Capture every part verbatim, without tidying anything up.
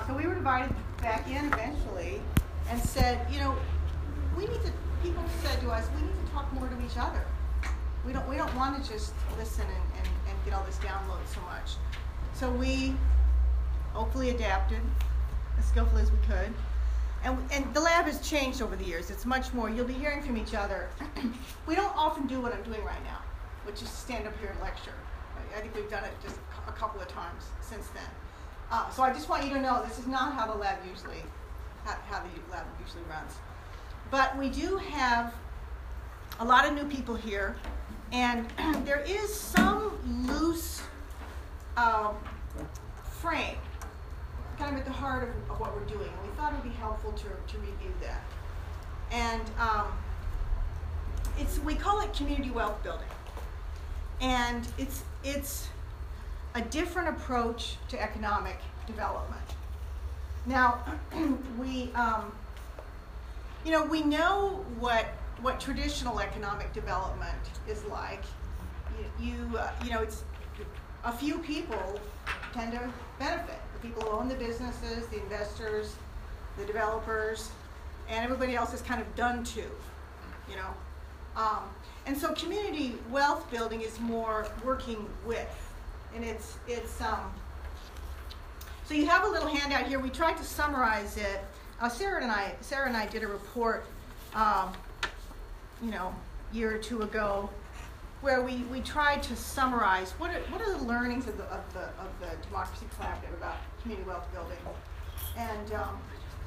Uh, so we were invited back in eventually and said, you know, we need to, people said to us, we need to talk more to each other. We don't, we don't want to just listen and, and, and get all this download so much. So we hopefully adapted as skillfully as we could. And, and the lab has changed over the years. It's much more, you'll be hearing from each other. We don't often do what I'm doing right now, which is stand up here and lecture. I think we've done it just a couple of times since then. Uh, so I just want you to know this is not how the lab usually, how, how the lab usually runs. But we do have a lot of new people here, and there is some loose uh, frame kind of at the heart of, of what we're doing. And we thought it would be helpful to, to review that. And um, it's we call it community wealth building. And it's it's a different approach to economic development. Now, we um, you know we know what what traditional economic development is like. You you, uh, you know it's a few people tend to benefit. The people who own the businesses, the investors, the developers, and everybody else is kind of done to, you know. Um, and so community wealth building is more working with, and it's it's um. So you have a little handout here. We tried to summarize it. Uh, Sarah and I, Sarah and I did a report, um, you know, a year or two ago, where we, we tried to summarize what are what are the learnings of the of the of the Democracy Collaborative about community wealth building, and um,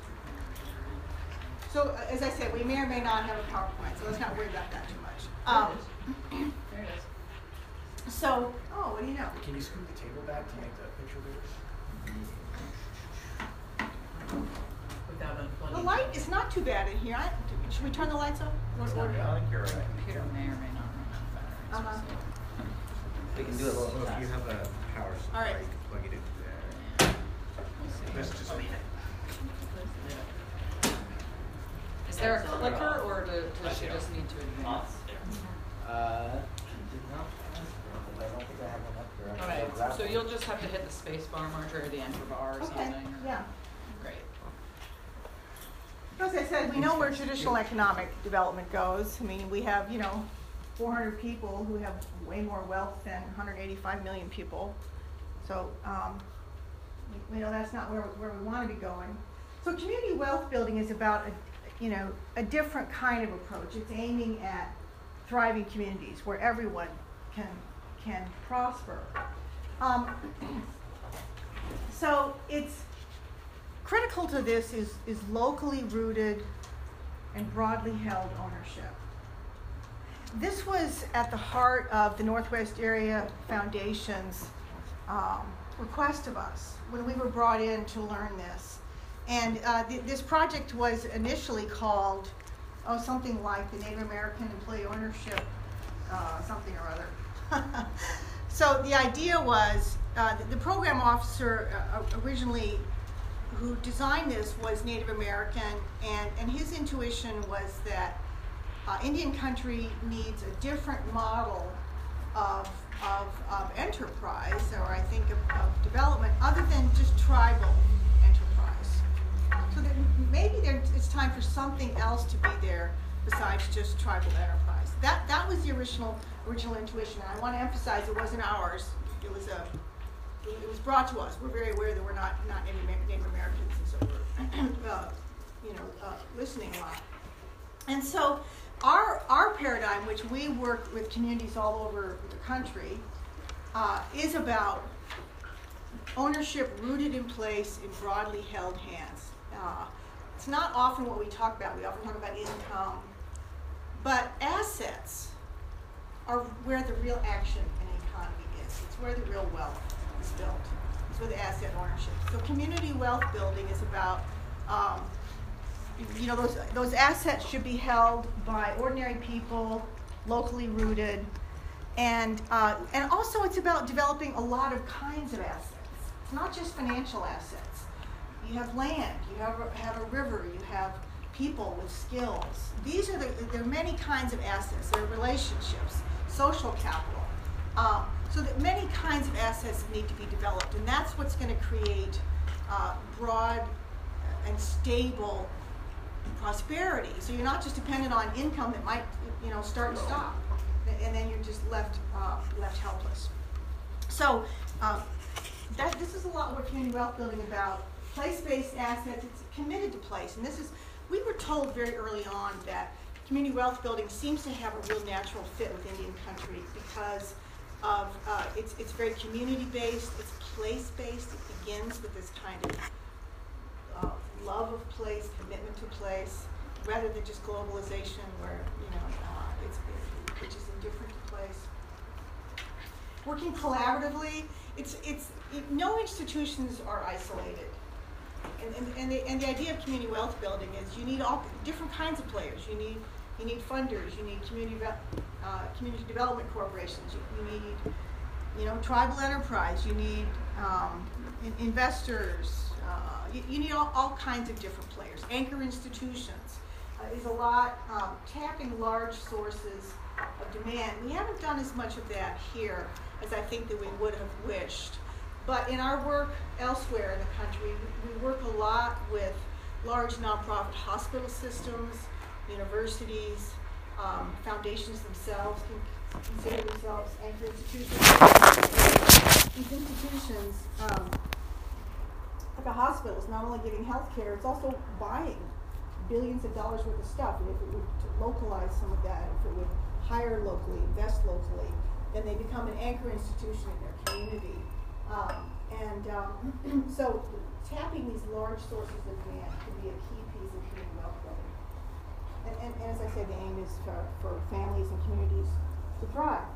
so uh, as I said, we may or may not have a PowerPoint, so let's not worry about that too much. Um, there it is. So, oh, what do you know? Can you scoot the table back to make the picture bigger? Without unplugging. The light is not too bad in here. I, should we turn the lights on? What, what, I think you're right. The computer may or may not run out of batteries. Uh-huh. We can do a little So if fast. you have a power supply, All right. you can plug it in there. We'll see. This just Is there a clicker, or do, does she just need to advance? Uh, did not ask for it. I don't think I have one up here. I All can right, grab so one. you'll just have to hit the space bar marker or the enter bar or Okay, something. Or, yeah. Great. As I said, we know where traditional economic development goes. I mean, we have, you know, four hundred people who have way more wealth than one hundred eighty-five million people. So, um, we, we know that's not where, where we want to be going. So community wealth building is about, a, you know, a different kind of approach. It's aiming at thriving communities where everyone can, can prosper. Um, so it's critical to this is, is locally rooted and broadly held ownership. This was at the heart of the Northwest Area Foundation's um, request of us when we were brought in to learn this. And uh, th- this project was initially called, oh, something like the Native American Employee Ownership, uh, something or other. So the idea was, uh, the, the program officer uh, originally who designed this was Native American, and, and his intuition was that uh, Indian country needs a different model of, of, of enterprise, or I think of, of development, other than just tribal enterprise. So that maybe there, it's time for something else to be there besides just tribal enterprise. That, that was the original, original intuition, and I want to emphasize it wasn't ours. It was a It was brought to us. We're very aware that we're not not Native, Native Americans, and so we're uh, you know uh, listening a lot. And so our our paradigm, which we work with communities all over the country, uh, is about ownership rooted in place in broadly held hands. Uh, it's not often what we talk about. We often talk about income, but assets are where the real action in the economy is. It's where the real wealth is built. It's with asset ownership. So community wealth building is about, um, you know, those those assets should be held by ordinary people, locally rooted, and uh, and also it's about developing a lot of kinds of assets. It's not just financial assets. You have land. You have a, have a river. You have people with skills. These are the there are many kinds of assets. There are relationships, social capital. Um, so that many kinds of assets need to be developed, and that's what's going to create uh, broad and stable prosperity. So you're not just dependent on income that might, you know, start and stop, and then you're just left uh, left helpless. So uh, that this is a lot what community wealth building about. Place-based assets. It's committed to place, and this is we were told very early on that community wealth building seems to have a real natural fit with Indian country because of uh, it's it's very community-based. It's place-based. It begins with this kind of uh, love of place, commitment to place, rather than just globalization, where you know uh, it's which is indifferent to place. Working collaboratively, it's it's it, no institutions are isolated, and and and the, and the idea of community wealth building is you need all different kinds of players. You need you need funders. You need community uh, community development corporations. You, you need you know tribal enterprise. You need um, in, investors. Uh, you, you need all, all kinds of different players. Anchor institutions uh, is a lot um, tapping large sources of demand. We haven't done as much of that here as I think that we would have wished. But in our work elsewhere in the country, we, we work a lot with large nonprofit hospital systems, universities, um, foundations themselves can consider themselves anchor institutions. These institutions, um, like a hospital, is not only giving health care, it's also buying billions of dollars worth of stuff. And if it would to localize some of that, if it would hire locally, invest locally, then they become an anchor institution in their community. Um, and um, so tapping these large sources of demand can be a key piece of community wealth building. And, and, and as I say, the aim is for, for families and communities to thrive.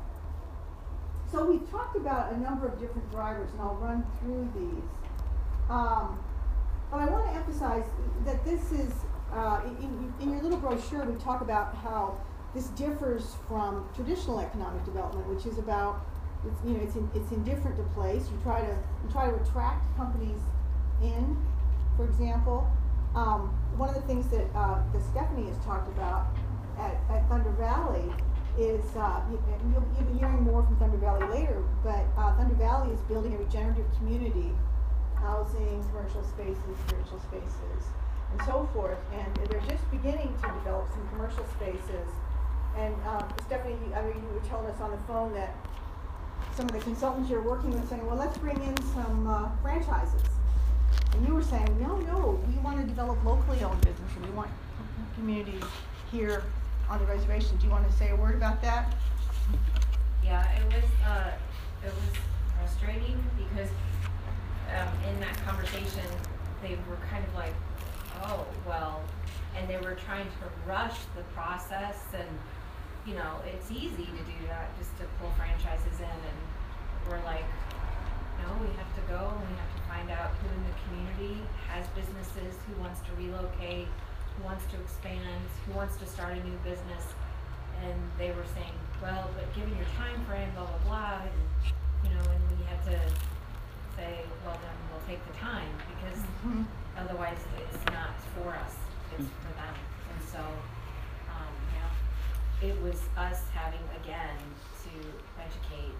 So we've talked about a number of different drivers, and I'll run through these. Um, but I want to emphasize that this is, uh, in, in your little brochure, we talk about how this differs from traditional economic development, which is about, it's, you know, it's, in, it's indifferent to place. You try to, you try to attract companies in, for example. Um, one of the things that, uh, that Stephanie has talked about at, at Thunder Valley is, uh, you, you'll, you'll be hearing more from Thunder Valley later, but uh, Thunder Valley is building a regenerative community, housing, commercial spaces, spiritual spaces, and so forth. And they're just beginning to develop some commercial spaces. And um, Stephanie, I mean, you were telling us on the phone that some of the consultants you're working with saying, well, let's bring in some uh, franchises. And you were saying, no, no, we want to develop locally owned business, and we want communities here on the reservation. Do you want to say a word about that? Yeah, it was uh, it was frustrating because um, in that conversation they were kind of like, oh well, and they were trying to rush the process, and you know it's easy to do that, just to pull franchises in, and we're like, no, we have to go and we have to find out who in the community has businesses, who wants to relocate, who wants to expand, who wants to start a new business. And they were saying, well, but given your time frame, blah, blah, blah, and, you know, and we had to say, well, then we'll take the time, because mm-hmm. otherwise it's not for us, it's for them. And so, um, yeah, it was us having, again, to educate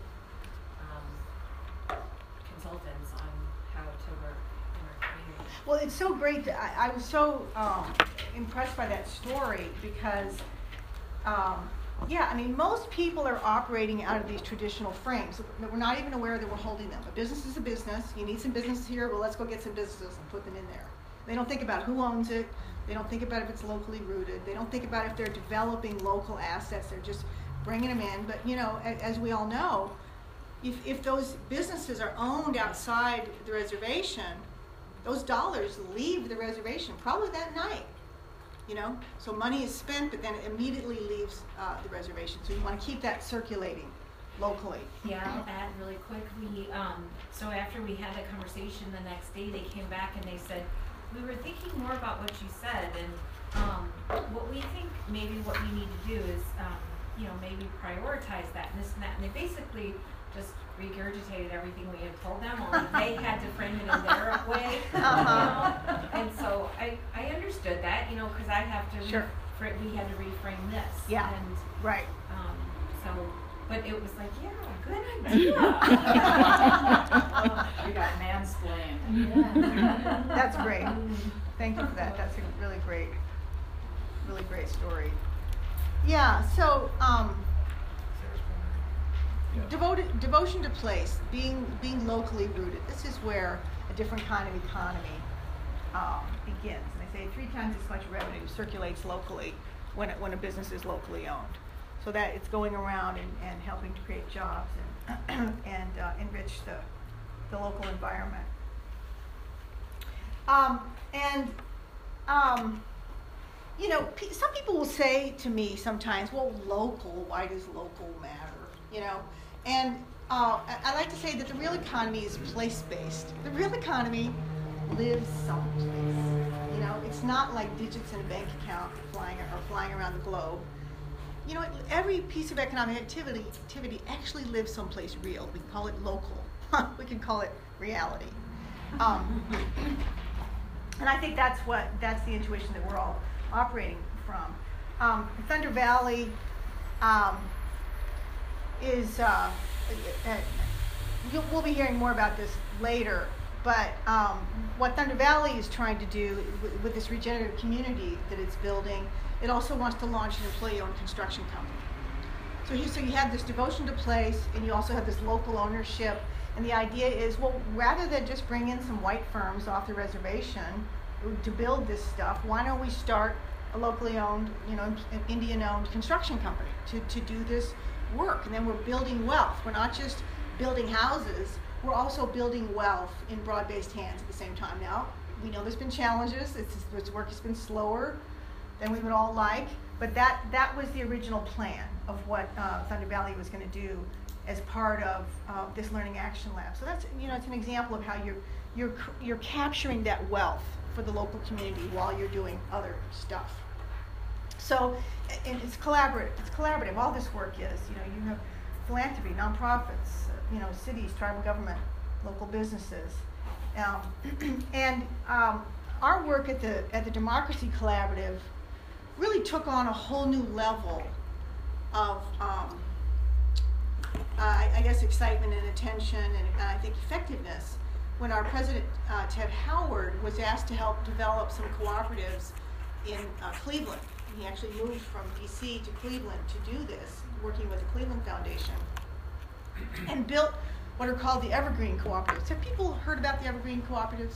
um, consultants on how to work in our community. Well, it's so great. That I, I was so um, impressed by that story because, um, yeah, I mean, most people are operating out of these traditional frames. We're not even aware that we're holding them. A business is a business. You need some businesses here. Well, let's go get some businesses and put them in there. They don't think about who owns it. They don't think about if it's locally rooted. They don't think about if they're developing local assets. They're just bringing them in. But, you know, as we all know, if, if those businesses are owned outside the reservation, those dollars leave the reservation probably that night, you know? So money is spent, but then it immediately leaves uh, the reservation. So you want to keep that circulating locally. Yeah, I'll add really quick. We um, so after we had the conversation the next day, they came back and they said, we were thinking more about what you said, and um, what we think maybe what we need to do is, um, you know, maybe prioritize that and this and that. And they basically just regurgitated everything we had told them, only they had to frame it in their way. Uh-huh. You know? And so I, I understood that, you know, because I have to, sure. re- we had to reframe this. Yeah, and, right. Um, so, but it was like, yeah, good idea. um, we got mansplained. Yeah. that's great. Thank you for that. That's a really great, really great story. Yeah, so, um, Sarah's wondering. Yeah. devoted, devotion to place, being, being locally rooted. This is where a different kind of economy um, begins. And they say three times as much revenue circulates locally when, it, when a business is locally owned. So that it's going around and, and helping to create jobs and, and uh, enrich the, the local environment. Um, and, um, you know, pe- some people will say to me sometimes, well, local, why does local matter? You know, and uh, I, I like to say that the real economy is place-based. The real economy lives someplace. You know, it's not like digits in a bank account flying or flying around the globe. You know, every piece of economic activity activity actually lives someplace real. We can call it local. We can call it reality. Um, and I think that's what that's the intuition that we're all operating from. Um, Thunder Valley um, is. Uh, uh, you'll, we'll be hearing more about this later. But um, what Thunder Valley is trying to do with, with this regenerative community that it's building, it also wants to launch an employee-owned construction company. So, he, so you have this devotion to place, and you also have this local ownership. And the idea is, well, rather than just bring in some white firms off the reservation to build this stuff, why don't we start a locally owned, you know, Indian-owned construction company to, to do this work? And then we're building wealth. We're not just building houses. We're also building wealth in broad-based hands at the same time. Now, we know there's been challenges. It's, this work has been slower than we would all like, but that, that was the original plan of what uh, Thunder Valley was going to do as part of uh, this Learning Action Lab. So that's, you know, it's an example of how you're, you're, you're capturing that wealth for the local community while you're doing other stuff. So, and it's collaborative. It's collaborative. All this work is, you know, you have philanthropy, nonprofits, you know, cities, tribal government, local businesses, um, and um, our work at the at the Democracy Collaborative really took on a whole new level of, um, uh, I guess, excitement and attention, and uh, I think effectiveness when our president uh, Ted Howard was asked to help develop some cooperatives in uh, Cleveland. He actually moved from D C to Cleveland to do this, working with the Cleveland Foundation, and built what are called the Evergreen Cooperatives. Have people heard about the Evergreen Cooperatives?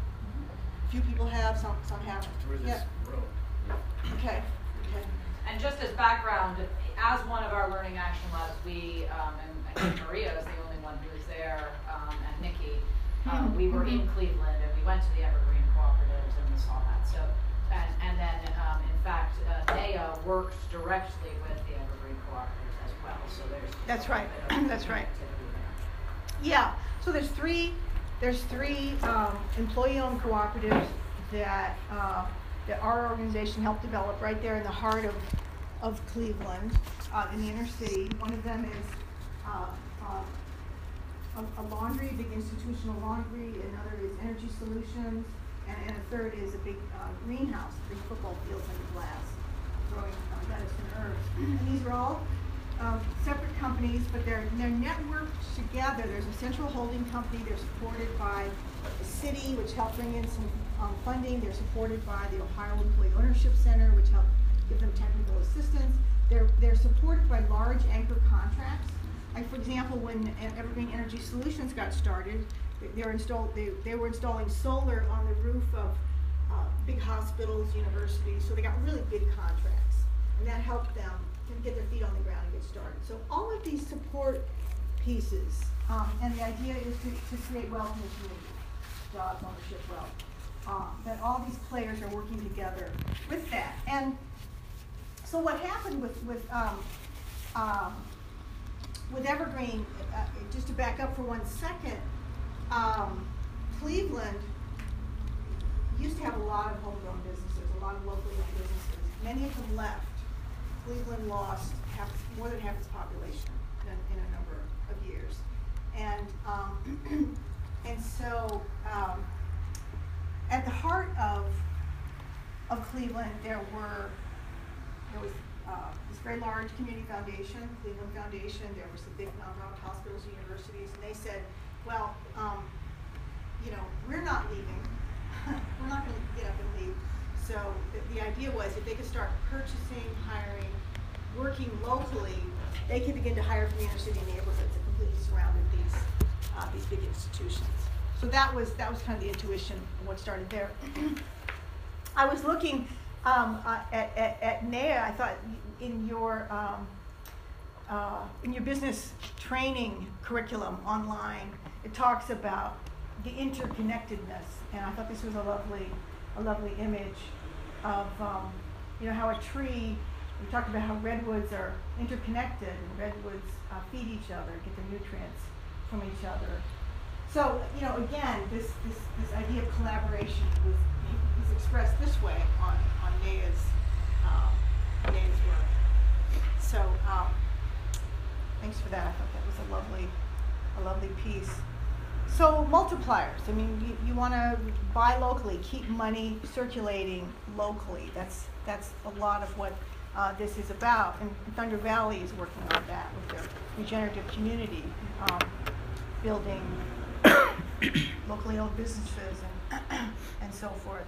A few people have, some some haven't. Through this Yeah. road. Okay. Okay. And just as background, as one of our Learning Action Labs, we, um, and I think Maria is the only one who was there, um, and Nikki, um, we were in Cleveland and we went to the Evergreen Cooperatives and we saw that. So, and, and then um, in fact, uh, N A A works directly with the Evergreen Cooperatives as well. So there's That's a right. bit of That's right. activity there. Yeah. So there's three there's three um, employee-owned cooperatives that uh, that our organization helped develop right there in the heart of of Cleveland, uh, in the inner city. One of them is uh, uh, a, a laundry, big institutional laundry. Another is Energy Solutions, and, and a third is a big uh, greenhouse, big football fields under glass, growing uh, lettuce and herbs. And these are all uh, separate companies, but they're they're networked together. There's a central holding company. They're supported by the city, which helped bring in some um, funding. They're supported by the Ohio Employee Ownership Center, which helped give them technical assistance. They're they're supported by large anchor contracts. Like, for example, when Evergreen Energy Solutions got started, they, they, were, installed, they, they were installing solar on the roof of uh, big hospitals, universities, so they got really big contracts. And that helped them to get their feet on the ground and get started. So all of these support pieces, um, and the idea is to, to create wealth in the community, jobs, ownership, wealth. Um, that all these players are working together with that. And so what happened with, with um, um, with Evergreen, uh, just to back up for one second, um, Cleveland used to have a lot of homegrown businesses, a lot of locally owned businesses. Many of them left. Cleveland lost half, more than half its population in, in a number of years. And, um, and so um, at the heart of, of Cleveland, there were, there was Uh, this very large community foundation, Cleveland Foundation. There were some big nonprofit hospitals, universities, and they said, well, um, you know, we're not leaving. we're not going to get up and leave. So the, the idea was if they could start purchasing, hiring, working locally, they could begin to hire from the inner city neighborhoods that completely surrounded these uh, these big institutions. So that was that was kind of the intuition of what started there. I was looking um, uh, at, at, at N A A. I thought in your um, uh, in your business training curriculum online, it talks about the interconnectedness, and I thought this was a lovely a lovely image of um, you know how a tree. We talked about how redwoods are interconnected, and redwoods uh, feed each other, get their nutrients from each other. So, you know, again, this this, this idea of collaboration was, was expressed this way on on N A A's uh, N A A's work. So, um, thanks for that. I thought that was a lovely a lovely piece. So multipliers. I mean, you, you want to buy locally, keep money circulating locally. That's that's a lot of what uh, this is about. And Thunder Valley is working on that with their regenerative community, um, building locally owned businesses and and so forth.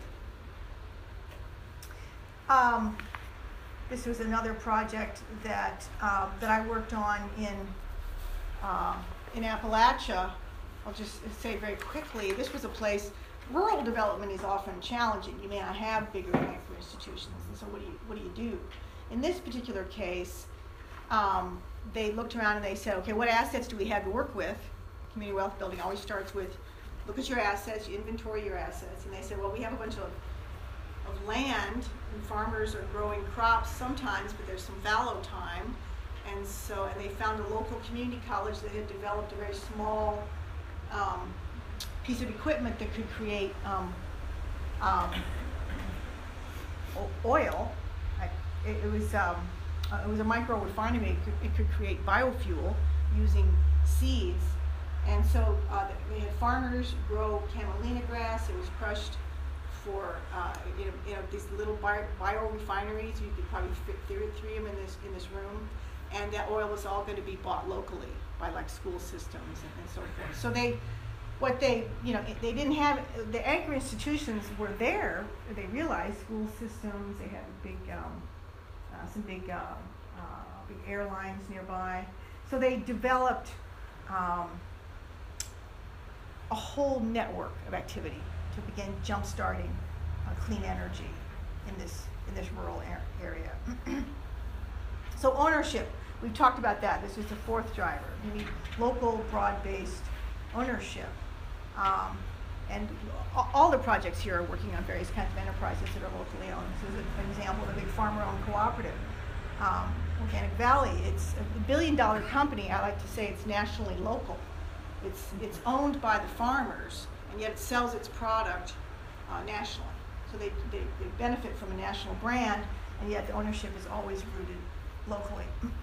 Um, this was another project that uh, that I worked on in uh, in Appalachia. I'll just say very quickly, this was a place, rural development is often challenging. You may not have bigger anchor institutions, and so what do you, what do you do? In this particular case, um, they looked around and they said, okay, what assets do we have to work with? Community wealth building always starts with, look at your assets, you inventory your assets, and they said, well, we have a bunch of, of land, and farmers are growing crops sometimes, but there's some fallow time, and so, and they found a local community college that had developed a very small Um, piece of equipment that could create um, um, o- oil. I, it, it was um, uh, it was a micro refinery. It could, it could create biofuel using seeds, and so uh, they had farmers grow camelina grass. It was crushed for uh, you know, you know these little bio, bio refineries. You could probably fit three, three of them in this in this room, and that oil was all going to be bought locally by like school systems and, and so forth. So they, what they, you know, they didn't have, the anchor institutions were there. They realized school systems, they had big, um, uh, some big, uh, uh, big airlines nearby. So they developed um, a whole network of activity to begin jump-starting uh, clean energy in this, in this rural area. So ownership. We've talked about that. This is the fourth driver. You need local, broad-based ownership. Um, and all the projects here are working on various kinds of enterprises that are locally owned. This is an example of a big farmer-owned cooperative. Um, Organic Valley, it's a billion-dollar company. I like to say it's nationally local. It's, it's owned by the farmers, and yet it sells its product uh, nationally. So they, they, they benefit from a national brand, and yet the ownership is always rooted locally.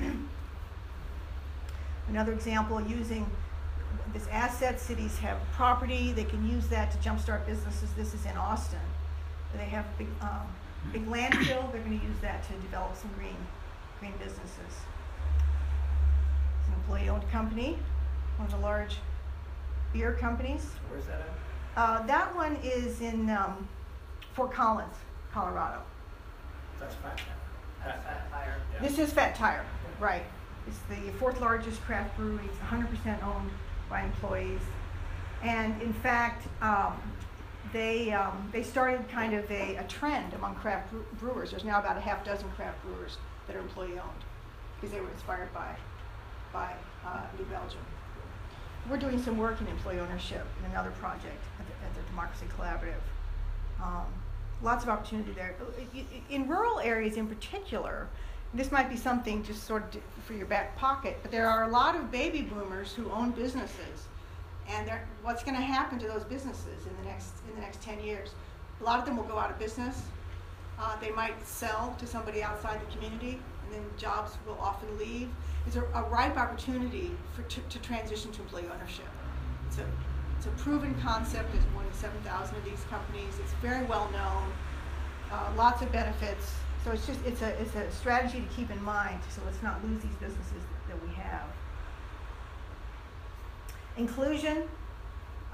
Another example, using this asset, cities have property, they can use that to jumpstart businesses. This is in Austin. They have a big, um, big landfill, they're going to use that to develop some green, green businesses. It's an employee-owned company, one of the large beer companies. Where's that at? Uh, that one is in um, Fort Collins, Colorado. That's fine. That's that fire. Yeah. This is Fat Tire, right. It's the fourth largest craft brewery. It's one hundred percent owned by employees. And in fact, um, they um, they started kind of a, a trend among craft brewers. There's now about a half dozen craft brewers that are employee owned because they were inspired by, by uh, New Belgium. We're doing some work in employee ownership in another project at the, at the Democracy Collaborative. Um, lots of opportunity there. In rural areas in particular, this might be something just sort of for your back pocket, but there are a lot of baby boomers who own businesses, and what's going to happen to those businesses in the next in the next ten years? A lot of them will go out of business. Uh, they might sell to somebody outside the community, and then jobs will often leave. It's a, a ripe opportunity for to, to transition to employee ownership. It's a it's a proven concept. There's more than seven thousand of these companies. It's very well known. Uh, lots of benefits. So it's just it's a it's a strategy to keep in mind. So let's not lose these businesses that we have. Inclusion.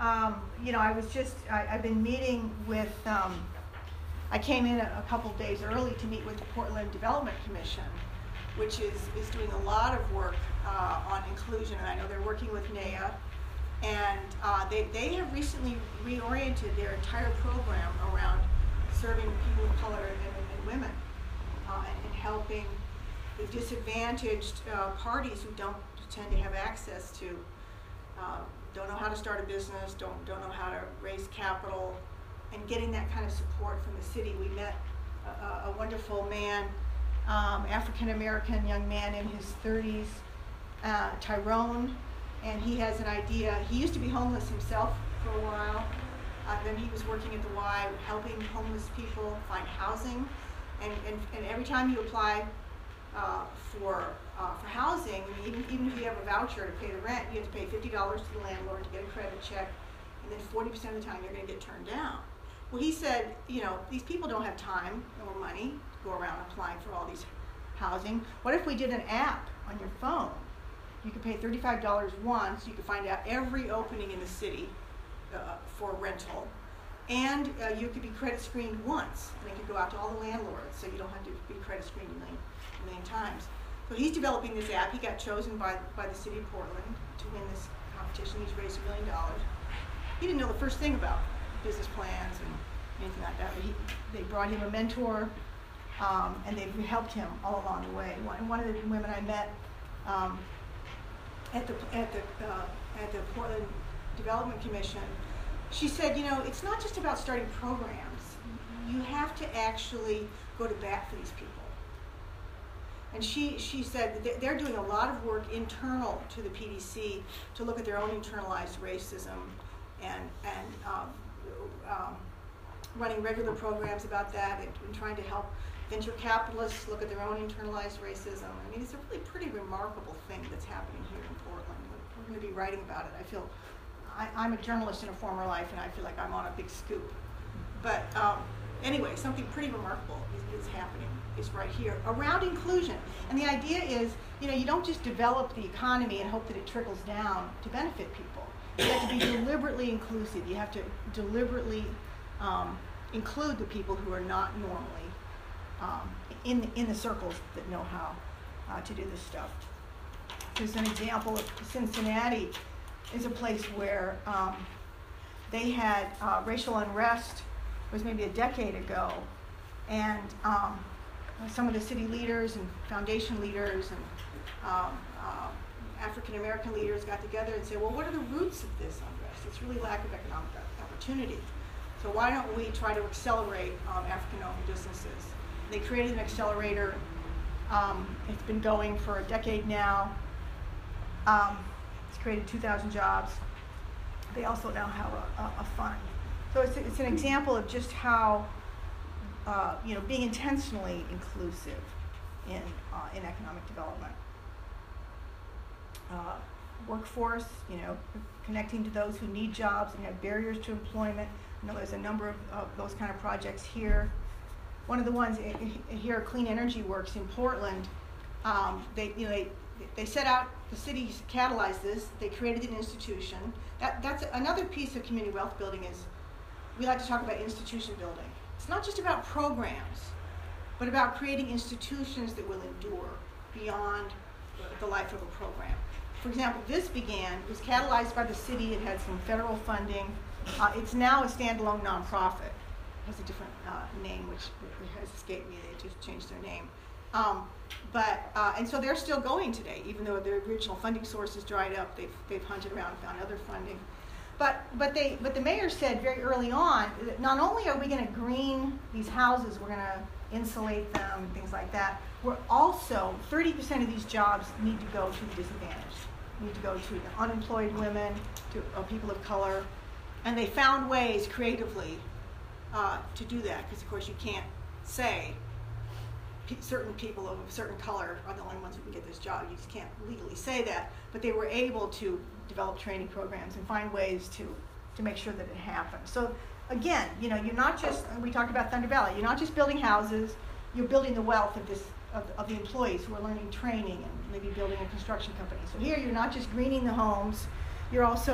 um, you know, I was just, I, I've been meeting with, um, I came in a, a couple days early to meet with the Portland Development Commission, which is, is doing a lot of work uh, on inclusion, and I know they're working with N A A, and uh, they, they have recently reoriented their entire program around serving people of color and, and, and women, uh, and, and helping the disadvantaged uh, parties who don't tend to have access to, uh, don't know how to start a business, don't, don't know how to raise capital, and getting that kind of support from the city. We met a, a wonderful man, um, African-American young man in his thirties, uh, Tyrone, and he has an idea. He used to be homeless himself for a while. Uh, then he was working at the Y, helping homeless people find housing, and, and, and every time you apply uh, for uh, for housing, I mean, even, even if you have a voucher to pay the rent, you have to pay fifty dollars to the landlord to get a credit check, and then forty percent of the time you're going to get turned down. Well, he said, you know, these people don't have time or money to go around applying for all these housing. What if we did an app on your phone? You could pay thirty-five dollars once, you could find out every opening in the city uh, for rental, and uh, you could be credit screened once, and they could go out to all the landlords, so you don't have to be credit screened a million, a million times. So he's developing this app. He got chosen by, by the city of Portland to win this competition. He's raised a million dollars. He didn't know the first thing about business plans and anything like that, but he, they brought him a mentor, um, and they've helped him all along the way. One, one of the women I met um, at the at the uh, at the Portland Development Commission, she said, you know, it's not just about starting programs. You have to actually go to bat for these people. And she she said that they're doing a lot of work internal to the P D C to look at their own internalized racism, and and um, um, running regular programs about that, and, and trying to help venture capitalists look at their own internalized racism. I mean, it's a really pretty remarkable thing that's happening here in Portland. We're going to be writing about it. I feel, I, I'm a journalist in a former life, and I feel like I'm on a big scoop. But um, anyway, something pretty remarkable is, is happening, is right here, around inclusion. And the idea is, you know, you don't just develop the economy and hope that it trickles down to benefit people. You have to be deliberately inclusive. You have to deliberately um, include the people who are not normally um, in, the, in the circles that know how uh, to do this stuff. There's an example of Cincinnati is a place where um, they had uh, racial unrest. It was maybe a decade ago, and um, some of the city leaders and foundation leaders and um, uh, African American leaders got together and said, well, what are the roots of this unrest? It's really lack of economic opportunity. So why don't we try to accelerate um, African-owned businesses? They created an accelerator. Um, it's been going for a decade now. Um, it's created two thousand jobs. They also now have a, a, a fund. So it's, it's an example of just how, uh, you know, being intentionally inclusive in, uh, in economic development. Uh, workforce, you know, connecting to those who need jobs and have barriers to employment. I know there's a number of, of those kind of projects here. One of the ones here, Clean Energy Works in Portland, um, they, you know, they, they set out, the city catalyzed this, they created an institution. That, that's another piece of community wealth building is, we like to talk about institution building. It's not just about programs, but about creating institutions that will endure beyond the life of a program. For example, this began, it was catalyzed by the city, it had some federal funding. Uh, it's now a standalone nonprofit. It has a different uh, name, which has escaped me, they just changed their name. Um, but, uh, and so they're still going today, even though their original funding sources dried up, they've, they've hunted around and found other funding. But, but, they, but the mayor said very early on that not only are we going to green these houses, we're going to insulate them and things like that, we're also, thirty percent of these jobs need to go to the disadvantaged, need to go to unemployed women, to uh, people of color. And they found ways creatively uh, to do that, because of course you can't say p certain people of a certain color are the only ones who can get this job. You just can't legally say that. But they were able to develop training programs and find ways to, to make sure that it happened. So again, you know, you're not just, we talked about Thunder Valley, you're not just building houses, you're building the wealth of this, of, of the employees who are learning training and maybe building a construction company. So here you're not just greening the homes, you're also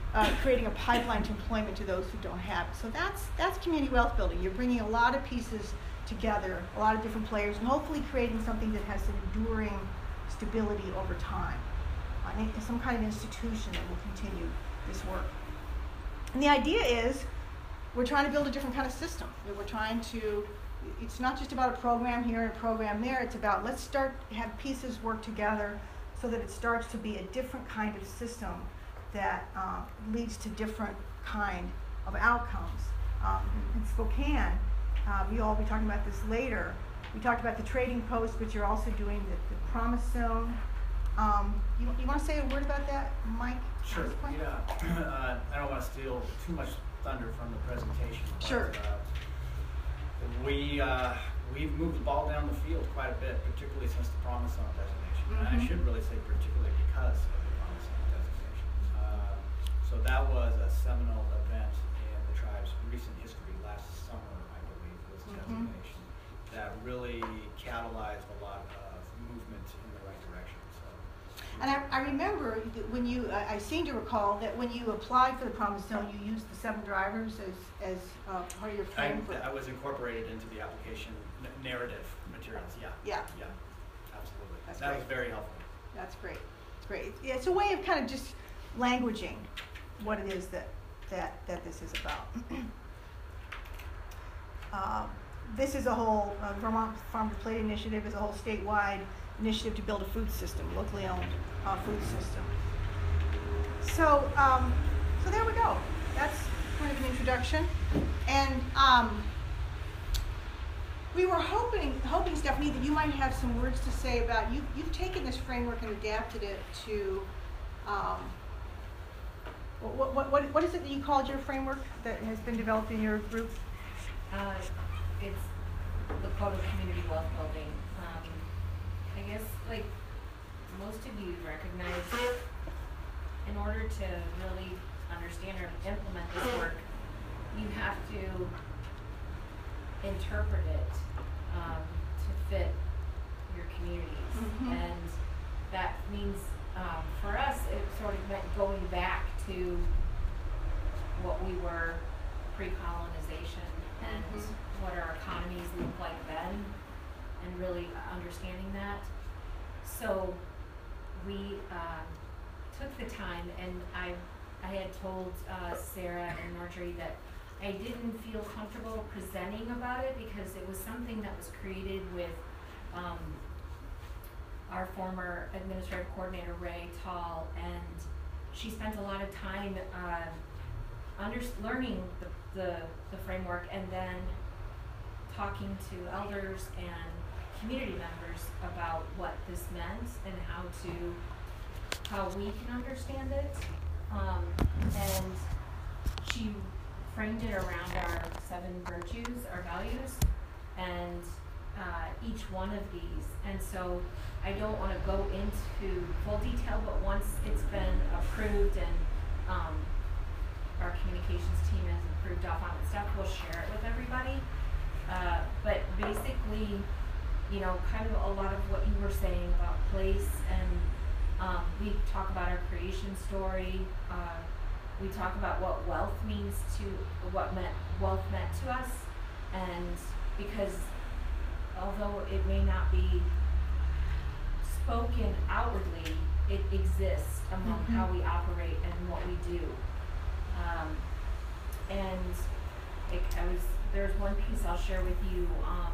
uh, creating a pipeline to employment to those who don't have it. So that's that's community wealth building. You're bringing a lot of pieces together, a lot of different players, and hopefully creating something that has enduring stability over time. Uh, and some kind of institution that will continue this work. And the idea is, we're trying to build a different kind of system. We're trying to, it's not just about a program here and a program there, it's about let's start, have pieces work together so that it starts to be a different kind of system that uh, leads to different kind of outcomes. Um, in Spokane, uh, we all be talking about this later. We talked about the trading post, but you're also doing the, the promise zone. Um, you, you want to say a word about that, Mike? Sure, yeah. uh, I don't want to steal too much thunder from the presentation. But, Sure. Uh, we, uh, we've moved the ball down the field quite a bit, particularly since the Promise Zone designation. Mm-hmm. And I should really say particularly because of the Promise Zone designation. Uh, so that was a seminal event in the tribe's recent history. Last summer, I believe, was the Mm-hmm. designation that really catalyzed a lot of movement in the right direction. So. And I, I remember that when you, I, I seem to recall that when you applied for the Promise Zone, you used the seven drivers as, as uh, part of your I, framework. I was incorporated into the application n- narrative materials. Yeah. Yeah. Yeah. Absolutely. That's that great. was very helpful. That's great. It's great. Yeah, it's a way of kind of just languaging what it is that that, that this is about. uh, this is a whole uh, Vermont Farm to Plate initiative is a whole statewide initiative to build a food system, locally owned uh, food system. So, um, so there we go. That's kind of an introduction, and um, we were hoping, hoping Stephanie, that you might have some words to say about you. You've taken this framework and adapted it to. Um, what, what, what, what is it that you called your framework that has been developed in your group? Uh, it's the code of community wealth building. Um, I guess, like, most of you recognize, in order to really understand or implement this work, you have to interpret it um, to fit your communities. Mm-hmm. And that means, um, for us, it sort of meant going back to what we were pre-colonization and Mhm. what our economies looked like then, and really understanding that. So we um, took the time, and I, I had told uh, Sarah and Marjorie that I didn't feel comfortable presenting about it because it was something that was created with um, our former administrative coordinator, Ray Tall, and she spent a lot of time uh, under, learning the, the, the framework and then talking to elders and community members about what this meant and how to, how we can understand it. Um, and she framed it around our seven virtues, our values, and uh, each one of these. And so I don't want to go into full detail, but once it's been approved and um, our communications team has approved off on its stuff, we'll share it with everybody. Uh, but basically, you know, kind of a lot of what you were saying about place, and um, we talk about our creation story. Uh, we talk about what wealth means to, what meant, wealth meant to us, and because although it may not be spoken outwardly, it exists among Mm-hmm. how we operate and what we do. Um, and like I was, there's one piece I'll share with you, um,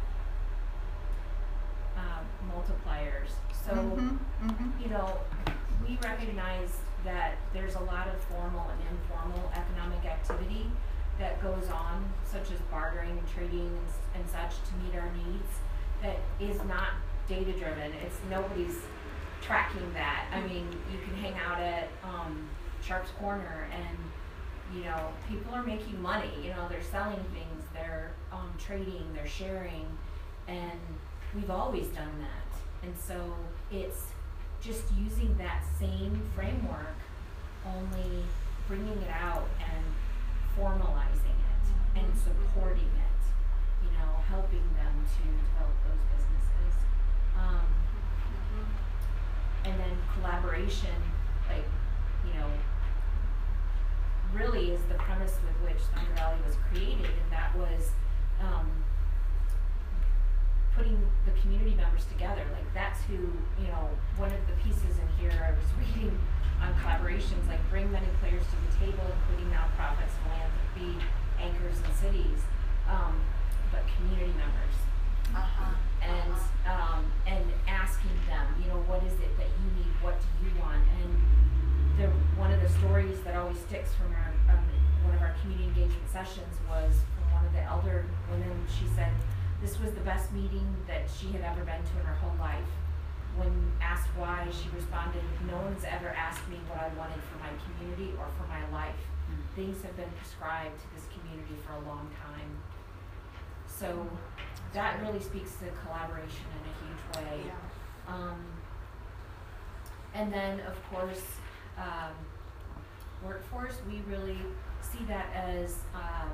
uh, multipliers. So, Mhm, mhm. you know, we recognize that there's a lot of formal and informal economic activity that goes on, such as bartering and trading and, s- and such, to meet our needs, that is not data driven. It's nobody's tracking that. I mean, you can hang out at um, Sharp's Corner and, you know, people are making money. You know, they're selling things, they're um, trading, they're sharing, and we've always done that. And so it's just using that same framework, only bringing it out and formalizing it and supporting it, you know, helping them to develop those businesses. Um, and then collaboration, like, you know, story is the premise with which Thunder Valley was created, and that was um, putting the community members together. Like that's who, you know, one of the pieces in here I was reading on collaborations, like bring many players to the table, including nonprofits, philanthropy, anchors, and cities, um, but community members. Uh-huh. And uh-huh. um, and asking them, you know, what is it that you need? What do you want? And the one of the stories that always sticks from our um, one of our community engagement sessions was from one of the elder women. She said this was the best meeting that she had ever been to in her whole life. When asked why, she responded, "No one's ever asked me what I wanted for my community or for my life. Mm-hmm. Things have been prescribed to this community for a long time." So that really speaks to collaboration in a huge way. Yeah. Um, and then, of course, um, workforce, we really see that as, um,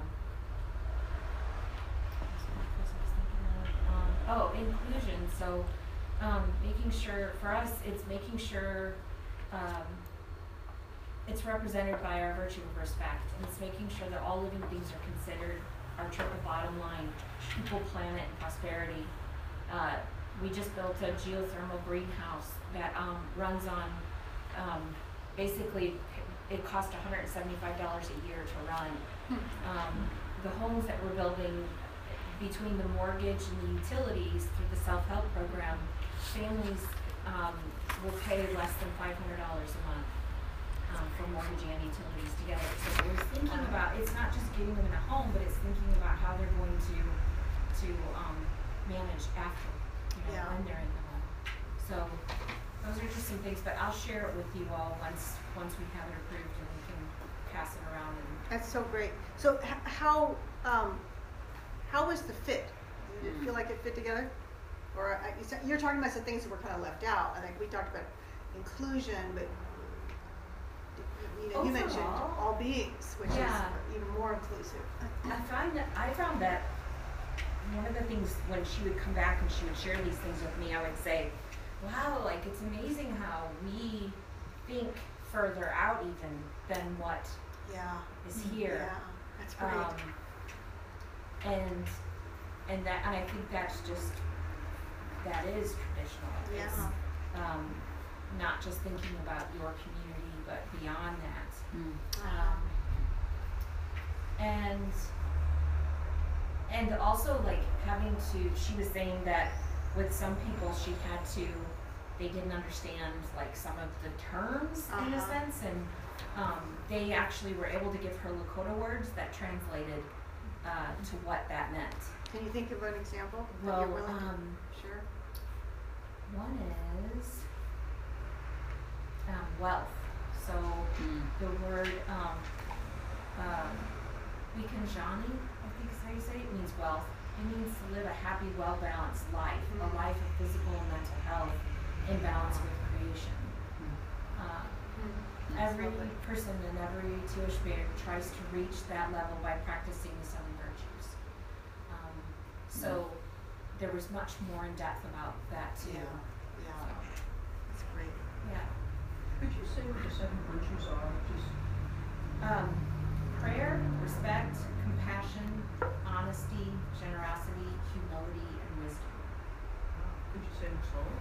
what was I thinking of? Um, oh, inclusion. So um, making sure, for us, it's making sure um, it's represented by our virtue of respect. And it's making sure that all living things are considered our triple bottom line, people, planet, and prosperity. Uh, we just built a geothermal greenhouse that um, runs on, um, basically, it cost one hundred seventy-five dollars a year to run. Um, the homes that we're building, between the mortgage and the utilities through the self-help program, families um, will pay less than five hundred dollars a month. Um, for mortgage and utilities together. So we're thinking about, it's not just getting them in a home, but it's thinking about how they're going to to um, manage after, you know, Yeah. when they're in the home. So those are just some things, but I'll share it with you all once once we have it approved and we can pass it around. And That's so great. So h- how um, how was the fit? Did it feel like it fit together? Or uh, you said- you're talking about some things that were kind of left out. I think we talked about inclusion, but you know, you mentioned Overall, all beings, which yeah. is even more inclusive. I find that I found that one of the things when she would come back and she would share these things with me, I would say, wow, like it's amazing how we think further out even than what Yeah. is here. Yeah, that's great. Um, and and that and I think that's just that is traditional. Yeah. It's um, not just thinking about your community, but beyond that. Um, and and also like having to, she was saying that with some people she had to, they didn't understand like some of the terms in a Uh-huh. sense, and um, they actually were able to give her Lakota words that translated uh, to what that meant. Can you think of an example that Well, you're willing um, to share? one is um, wealth. So the word um, um, Wikanjani, I think is how you say it, means wealth. It means to live a happy, well-balanced life, Mm. a life of physical and mental health in balance with creation. Uh, That's every lovely. person in every Jewish bear tries to reach that level by practicing the seven virtues. Um, so there was much more in depth about that too. Yeah, yeah, that's great. Yeah. Could you say what the seven virtues are? Just Um, prayer, respect, compassion, honesty, generosity, humility, and wisdom. could you say them slowly?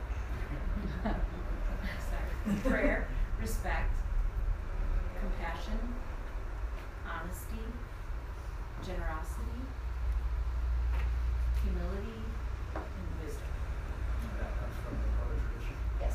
Sorry. Prayer, respect, compassion, honesty, generosity, humility, and wisdom. That comes from the Dakota tradition. Yes.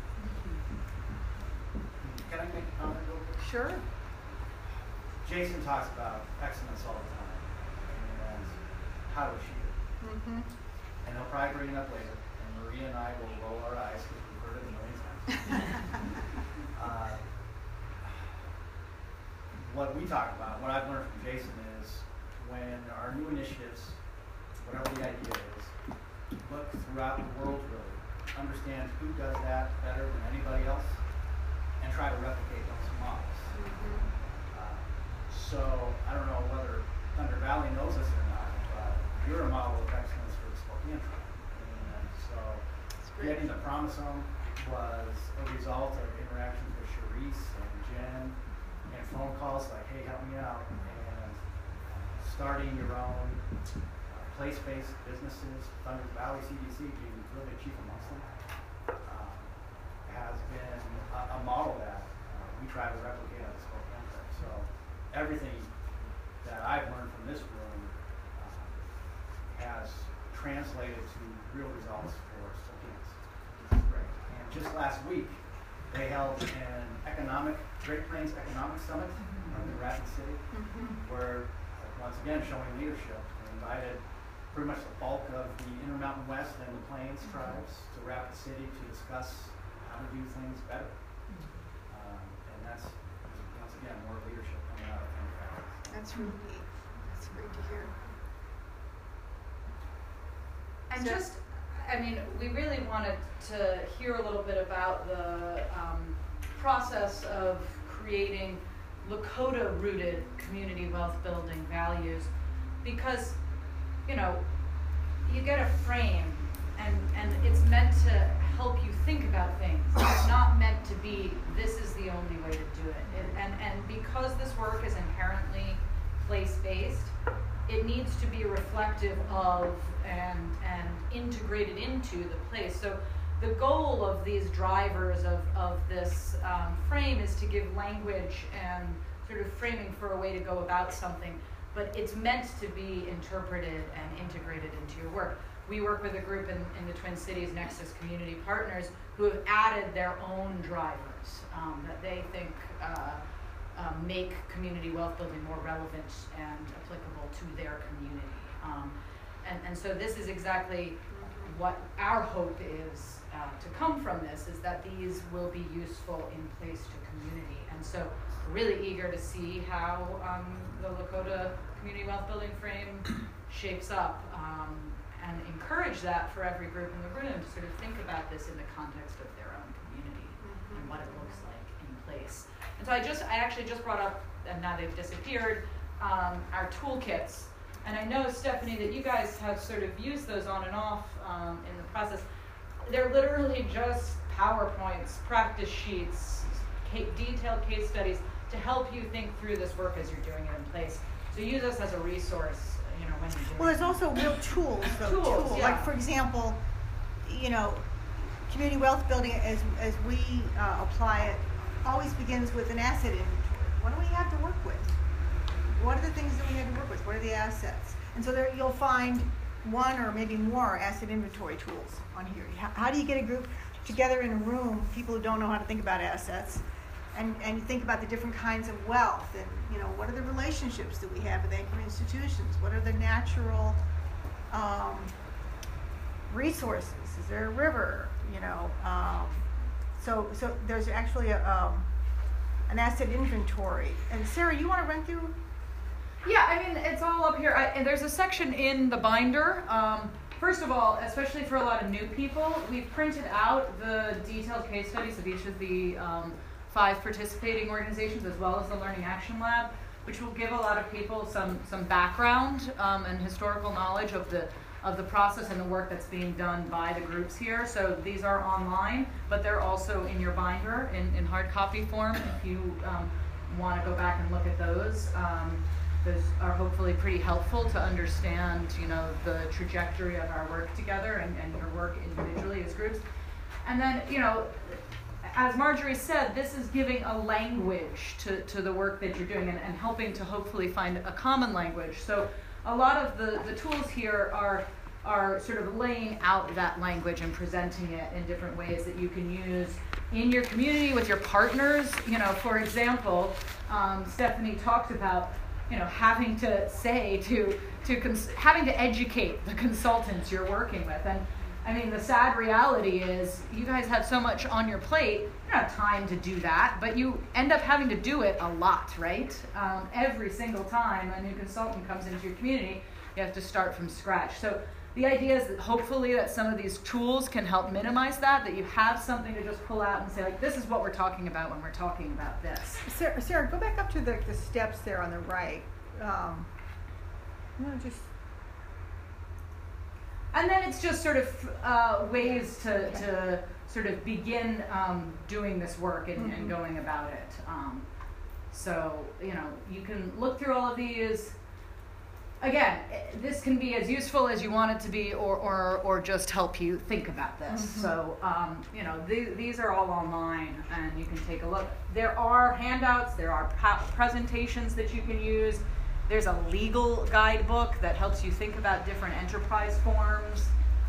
Can I make a comment real quick? Sure. Jason talks about excellence all the time, and how to achieve it. Mm-hmm. And he'll probably bring it up later, and Maria and I will roll our eyes because we've heard it a million times. uh, what we talk about, what I've learned from Jason is when our new initiatives, whatever the idea is, look throughout the world really, understand who does that better than anybody else, and try to replicate those models. Mm-hmm. Uh, so I don't know whether Thunder Valley knows this or not, but you're a model of excellence for the Spokane tribe. And so That's great. getting the Promise Home was a result of interactions with Charisse and Jen and phone calls like, hey, help me out, and starting your own uh, place-based businesses. Thunder Valley C D C being really chief amongst them, um, has been a, a model that uh, we try to replicate at the Spokane Trip. So everything that I've learned from this room uh, has translated to real results for Spokaneans. That's great. And just last week, they held an economic, Great Plains Economic Summit up in Rapid City, where, uh, once again, showing leadership. They invited pretty much the bulk of the Intermountain West and the Plains tribes to Rapid City to discuss how to do things better. Um, and that's, once again, more leadership coming out of Thunder Valley. That's really neat. That's great to hear. And So- just, I mean, we really wanted to hear a little bit about the um, process of creating Lakota-rooted community wealth building values, because, you know, you get a frame, and, and it's meant to help you think about things. It's not meant to be, this is the only way to do it. it and, and because this work is inherently place-based, it needs to be reflective of and, and integrated into the place. So the goal of these drivers of, of this um, frame is to give language and sort of framing for a way to go about something, but it's meant to be interpreted and integrated into your work. We work with a group in, in the Twin Cities, Nexus Community Partners, who have added their own drivers um, that they think uh, um, make community wealth building more relevant and applicable to their community. Um, and, and so this is exactly what our hope is uh, to come from this, is that these will be useful in place to community. And so we're really eager to see how um, the Lakota Community Wealth Building Frame shapes up, um, and encourage that for every group in the room to sort of think about this in the context of their own community and what it looks like in place. And so I just, I actually just brought up, and now they've disappeared, um, our toolkits. And I know, Stephanie, that you guys have sort of used those on and off um, in the process. They're literally just PowerPoints, practice sheets, ca- detailed case studies to help you think through this work as you're doing it in place. So use us as a resource, you know, when you're doing Well, there's also real tools, though. Tools, tools. yeah. Like, for example, you know, community wealth building, as as we uh, apply it, always begins with an asset inventory. What do we have to work with? What are the things that we have to work with? What are the assets? And so there you'll find one or maybe more asset inventory tools on here. How, how do you get a group together in a room, people who don't know how to think about assets, and, and you think about the different kinds of wealth, and, you know, what are the relationships that we have with anchor institutions? What are the natural um, resources? Is there a river? You know, um, so so there's actually a, um, an asset inventory. And Sarah, you want to run through? Yeah, I mean, it's all up here. I, and there's a section in the binder. Um, first of all, especially for a lot of new people, we've printed out the detailed case studies of each of the um, five participating organizations, as well as the Learning Action Lab, which will give a lot of people some some background um, and historical knowledge of the of the process and the work that's being done by the groups here. So these are online, but they're also in your binder in, in hard copy form if you um, want to go back and look at those. Um, those are hopefully pretty helpful to understand, you know, the trajectory of our work together and, and your work individually as groups. And then, you know, as Marjorie said, this is giving a language to, to the work that you're doing, and, and helping to hopefully find a common language. So a lot of the, the tools here are are sort of laying out that language and presenting it in different ways that you can use in your community with your partners. You know, for example, um, Stephanie talked about, you know, having to say to to cons- having to educate the consultants you're working with. And I mean, the sad reality is you guys have so much on your plate, you don't have time to do that, but you end up having to do it a lot, right? Um, every single time a new consultant comes into your community, you have to start from scratch. So the idea is that hopefully that some of these tools can help minimize that, that you have something to just pull out and say, like, this is what we're talking about when we're talking about this. Sarah, Sarah, go back up to the, the steps there on the right. Um, you know, just And then it's just sort of uh, ways to, to sort of begin um, doing this work and, Mm-hmm. and going about it. Um, So, you know, you can look through all of these. Again, eh, this can be as useful as you want it to be, or, or, or just help you think about this. Mhm. So, um, you know, th- these are all online, and you can take a look. There are handouts, there are pa- presentations that you can use. There's a legal guidebook that helps you think about different enterprise forms.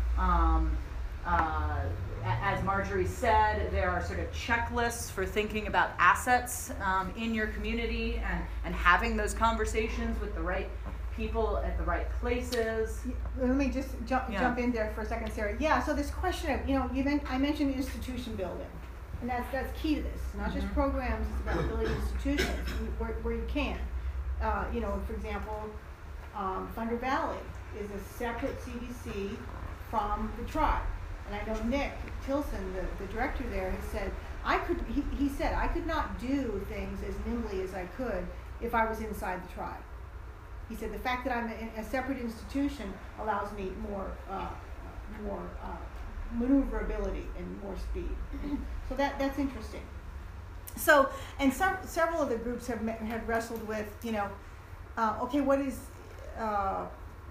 Um, uh, a- as Marjorie said, there are sort of checklists for thinking about assets um, in your community and, and having those conversations with the right people at the right places. Let me just jump, Yeah. jump in there for a second, Sarah. Yeah, so this question of, you know, you men- I mentioned institution building, and that's, that's key to this. Not just Mhm. programs, it's about building institutions where, where you can. Uh, you know, for example, um, Thunder Valley is a separate C D C from the tribe. And I know Nick Tilson, the, the director there, has said, I could, he, he said, I could not do things as nimbly as I could if I was inside the tribe. He said, the fact that I'm a, a separate institution allows me more, uh, more uh, maneuverability and more speed. So that, that's interesting. So, and some, several of the groups have, met, have wrestled with, you know, uh, okay, what is, uh,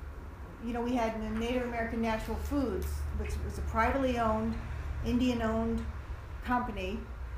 you know, we had Native American Natural Foods, which was a privately owned, Indian-owned company,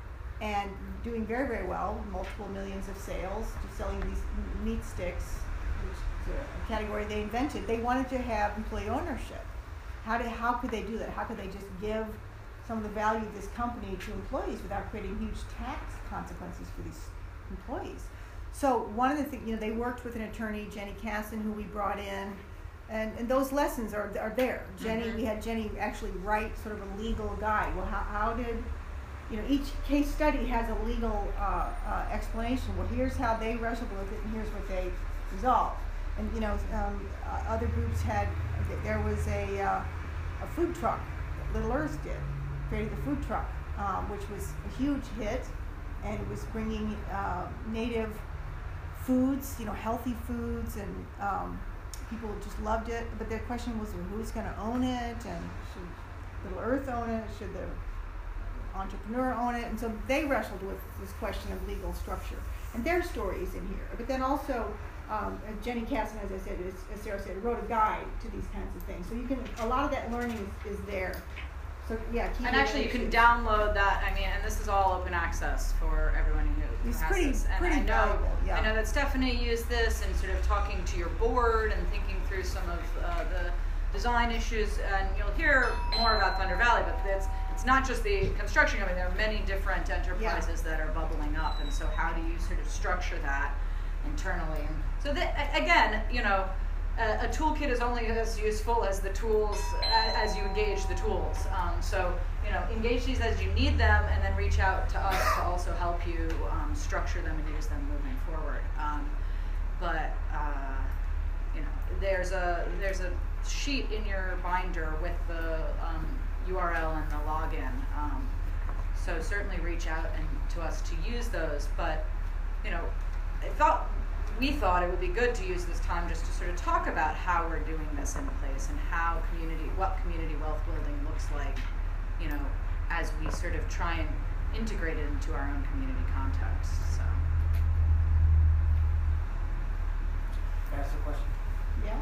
and doing very, very well, multiple millions of sales, just selling these meat sticks, which is a category they invented. They wanted to have employee ownership. How did, how could they do that? How could they just give some of the value of this company to employees without creating huge tax consequences for these employees? So one of the things, you know, they worked with an attorney, Jenny Casson, who we brought in, and, and those lessons are, are there. Jenny, Mhm. we had Jenny actually write sort of a legal guide. Well, how, how did, you know, each case study has a legal uh, uh, explanation. Well, here's how they wrestled with it, and here's what they resolved. And, you know, um, uh, other groups had, there was a, uh, a food truck that Little Earth did, created the food truck, um, which was a huge hit, and it was bringing uh, native foods, you know, healthy foods, and um, people just loved it. But the question was, well, who's going to own it, and should Little Earth own it, should the entrepreneur own it? And so they wrestled with this question of legal structure, and their story is in here. But then also, um, Jenny Casson, as I said, is, as Sarah said, wrote a guide to these kinds of things. So you can, a lot of that learning is, is there. So yeah, keep And it actually, you can issues. download that. I mean, and this is all open access for everyone who It's has pretty- this. And pretty I know, valuable, yeah. I know that Stephanie used this and sort of talking to your board and thinking through some of uh, the design issues. And you'll hear more about Thunder Valley, but it's it's not just the construction company. There are many different enterprises that are bubbling up, and so how do you sort of structure that internally? And so that, a- again, you know. A, a toolkit is only as useful as the tools, a- as you engage the tools. Um, so, you know, engage these as you need them, and then reach out to us to also help you um, structure them and use them moving forward. Um, but, uh, you know, there's a there's a sheet in your binder with the um, U R L and the login. Um, so certainly reach out and to us to use those. But, you know, I thought. We thought it would be good to use this time just to sort of talk about how we're doing this in place and how community, what community wealth building looks like, you know, as we sort of try and integrate it into our own community context. So, Can I ask a question? Yeah.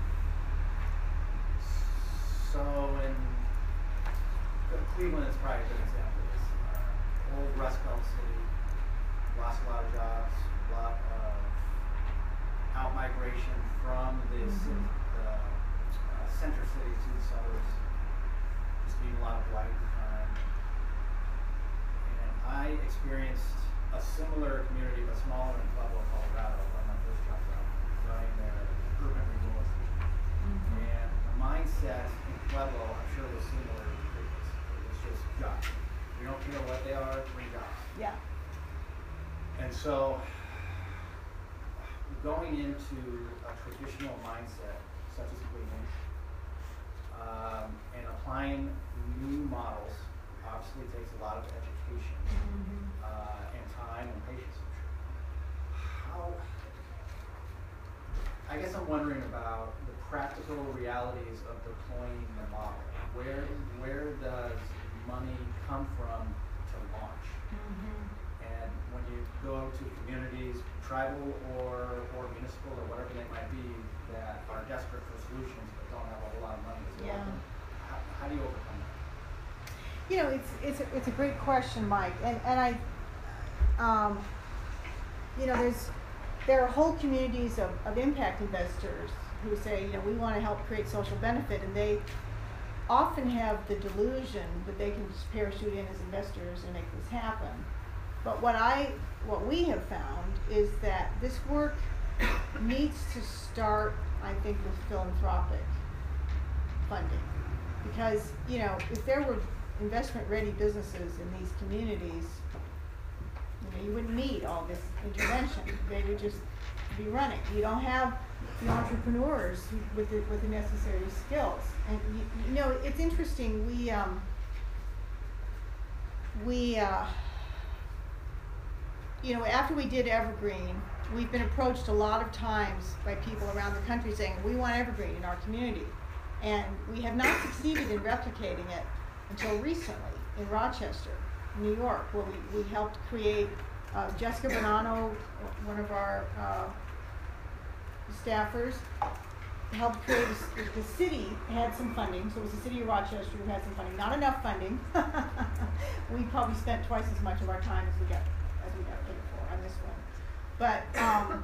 So in Cleveland is probably a good example. It's uh, old Rust Belt city, lost a lot of jobs, a lot of out migration from the Mhm. city, the uh, center city to the suburbs, just leaving a lot of blight behind. And I experienced a similar community, but smaller in Pueblo, Colorado, when my first job was running their urban renewal estate. And the mindset in Pueblo, I'm sure was similar. It was, it was just jobs. We don't care what they are, bring jobs. Yeah. And so, going into a traditional mindset, such as Cleveland, um, and applying new models, obviously takes a lot of education uh, and time and patience. How? I guess I'm wondering about the practical realities of deploying the model. Where where does money come from to launch? And when you go to communities, tribal or, or municipal or whatever they might be, that are desperate for solutions but don't have a whole lot of money to Yeah. them, how, how do you overcome that? You know, it's it's a, it's a great question, Mike, and and I, um, you know, there's there are whole communities of, of impact investors who say, you know, we want to help create social benefit, and they often have the delusion that they can just parachute in as investors and make this happen. But what I what we have found is that this work needs to start, I think, with philanthropic funding, because you know, if there were investment-ready businesses in these communities, you know, you wouldn't need all this intervention. They would just be running. You don't have the entrepreneurs who, with the with the necessary skills. And you, you know, it's interesting. We um, we uh, you know, after we did Evergreen, we've been approached a lot of times by people around the country saying, we want Evergreen in our community. And we have not succeeded in replicating it until recently in Rochester, New York, where we, we helped create, uh, Jessica Bonanno, one of our uh, staffers, helped create, a, the city had some funding, so it was the city of Rochester who had some funding, not enough funding. We probably spent twice as much of our time as we got, as we got paid for on this one. But, um,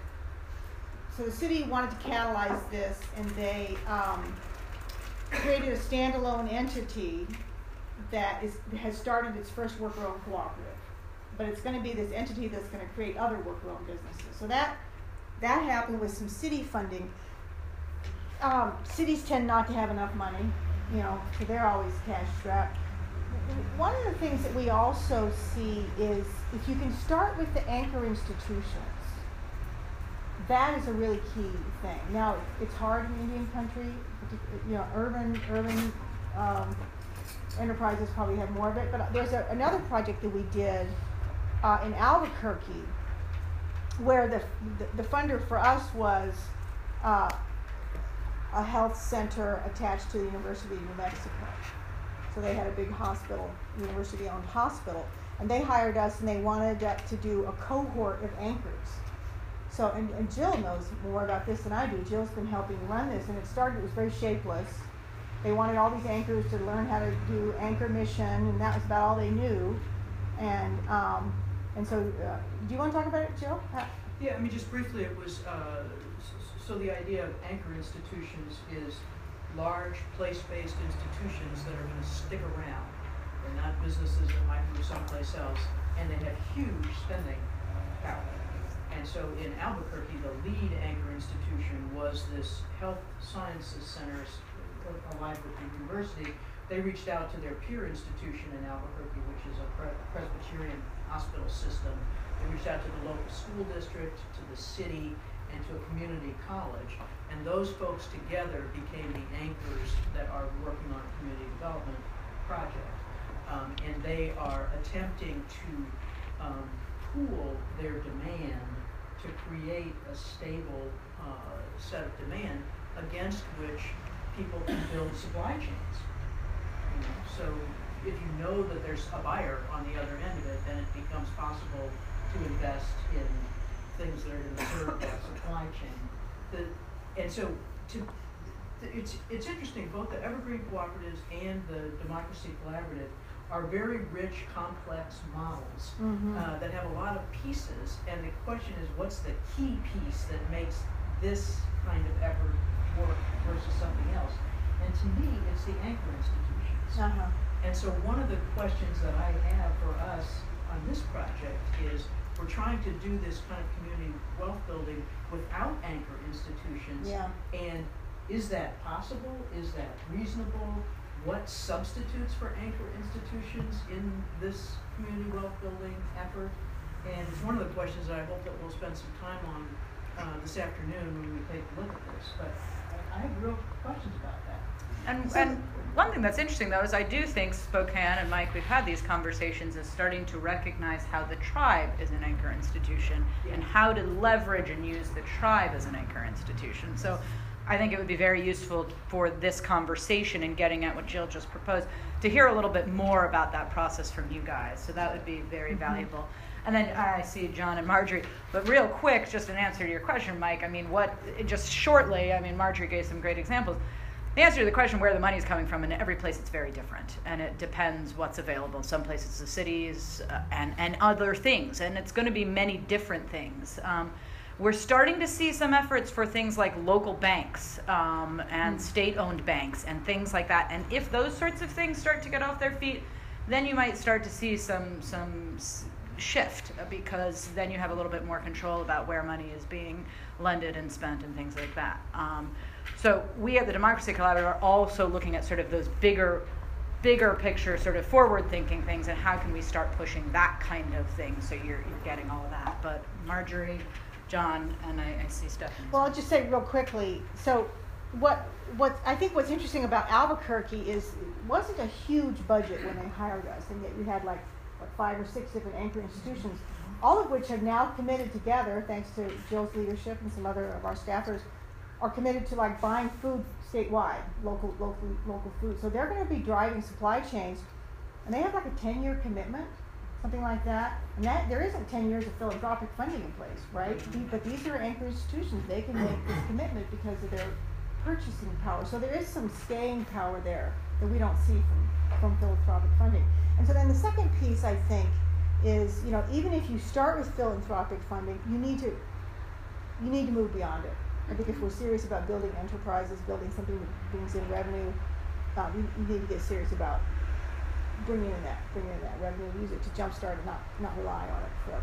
so the city wanted to catalyze this, and they um, created a standalone entity that is has started its first worker-owned cooperative. But it's going to be this entity that's going to create other worker-owned businesses. So that that happened with some city funding. Um, cities tend not to have enough money, you know, so they're always cash strapped. One of the things that we also see is if you can start with the anchor institutions, that is a really key thing. Now, it's hard in Indian country, you know, urban urban um, enterprises probably have more of it, but there's a, another project that we did uh, in Albuquerque where the, the, the funder for us was uh, a health center attached to the University of New Mexico. So they had a big hospital, university-owned hospital, and they hired us, and they wanted uh, to do a cohort of anchors. So, and, and Jill knows more about this than I do. Jill's been helping run this, and it started, it was very shapeless. They wanted all these anchors to learn how to do anchor mission, and that was about all they knew. And um, and so, uh, do you want to talk about it, Jill? Uh, Yeah, I mean, just briefly, it was, uh, s- so the idea of anchor institutions is large, place-based institutions that are going to stick around. They're not businesses that might move someplace else, and they have huge spending power. And so in Albuquerque, the lead anchor institution was this Health Sciences Centers, allied with the university. They reached out to their peer institution in Albuquerque, which is a Pre- Presbyterian hospital system. They reached out to the local school district, to the city, and to a community college. And those folks together became the anchors that are working on a community development project. Um, and they are attempting to um, pool their demand to create a stable uh, set of demand against which people can build supply chains. You know? So if you know that there's a buyer on the other end of it, then it becomes possible to invest in things that are going to serve that supply chain. The, and so to, it's, it's interesting, both the Evergreen Cooperatives and the Democracy Collaborative are very rich, complex models mm-hmm. uh, that have a lot of pieces, and the question is, what's the key piece that makes this kind of effort work versus something else? And to me, it's the anchor institutions. Uh-huh. And so one of the questions that I have for us on this project is, we're trying to do this kind of community wealth building without anchor institutions. Yeah. And is that possible? Is that reasonable? What substitutes for anchor institutions in this community wealth building effort? And it's one of the questions that I hope that we'll spend some time on uh, this afternoon when we take a look at this. But I, I have real questions about that. And, and one thing that's interesting, though, is I do think Spokane, and Mike, we've had these conversations, is starting to recognize how the tribe is an anchor institution Yeah. and how to leverage and use the tribe as an anchor institution. So I think it would be very useful for this conversation and getting at what Jill just proposed to hear a little bit more about that process from you guys. So that would be very mm-hmm. valuable. And then I see John and Marjorie. But real quick, just an answer to your question, Mike, I mean, what, just shortly, I mean, Marjorie gave some great examples. The answer to the question where the money is coming from, in every place it's very different. And it depends what's available. Some places the cities uh, and, and other things. And it's going to be many different things. Um, we're starting to see some efforts for things like local banks um, and mm. state-owned banks and things like that. And if those sorts of things start to get off their feet, then you might start to see some some shift, because then you have a little bit more control about where money is being lended and spent and things like that. Um, so we at the Democracy Collaborative are also looking at sort of those bigger, bigger picture, sort of forward-thinking things, and how can we start pushing that kind of thing so you're you're getting all of that. But Marjorie, John, and I, I see Stephanie. Well, I'll just say real quickly, so what what I think what's interesting about Albuquerque is it wasn't a huge budget when they hired us, and yet you had like what, five or six different anchor institutions, all of which have now committed together, thanks to Jill's leadership and some other of our staffers, are committed to like buying food statewide, local local local food. So they're going to be driving supply chains, and they have like a ten-year commitment, something like that. And that there isn't ten years of philanthropic funding in place, right? But these are anchor institutions. They can make this commitment because of their purchasing power. So there is some staying power there that we don't see from, from philanthropic funding. And so then the second piece, I think, is, you know, even if you start with philanthropic funding, you need to you need to move beyond it. I think if we're serious about building enterprises, building something that brings in revenue, um, you, you need to get serious about bringing in that, bringing in that revenue, use it to jumpstart and not not rely on it forever.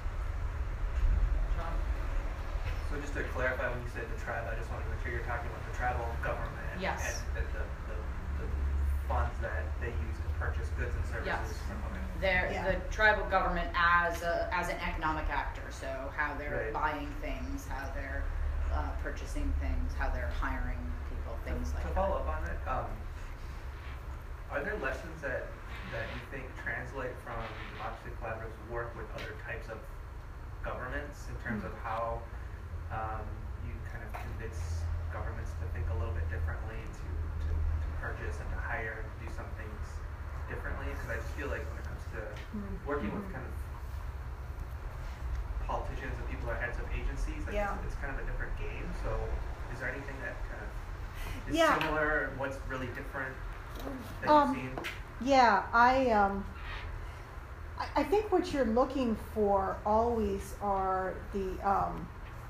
John? So just to clarify, when you said the tribe, I just wanted to make sure you're talking about the tribal government. Yes. And, and the, the, the funds that they use to purchase goods and services. Yes. From, okay. They're, Yeah. the tribal government as a, as an economic actor, so how they're Right. buying things, how they're uh, purchasing things, how they're hiring people, things to, like to that. follow up on it, um, are there lessons that, that you think translate from Democracy Collaborative's work with other types of governments in terms Mm-hmm. of how um, you kind of convince governments to think a little bit differently, to, to, to purchase and to hire and do some things differently? Because I just feel like when it comes to Mm-hmm. working with kind of politicians and people that are heads of agencies, like Yeah. it's, it's kind of a different game. So is there anything that kind of is Yeah. similar, and what's really different that Um, you've seen? Yeah, I um, I, I think what you're looking for always are the um,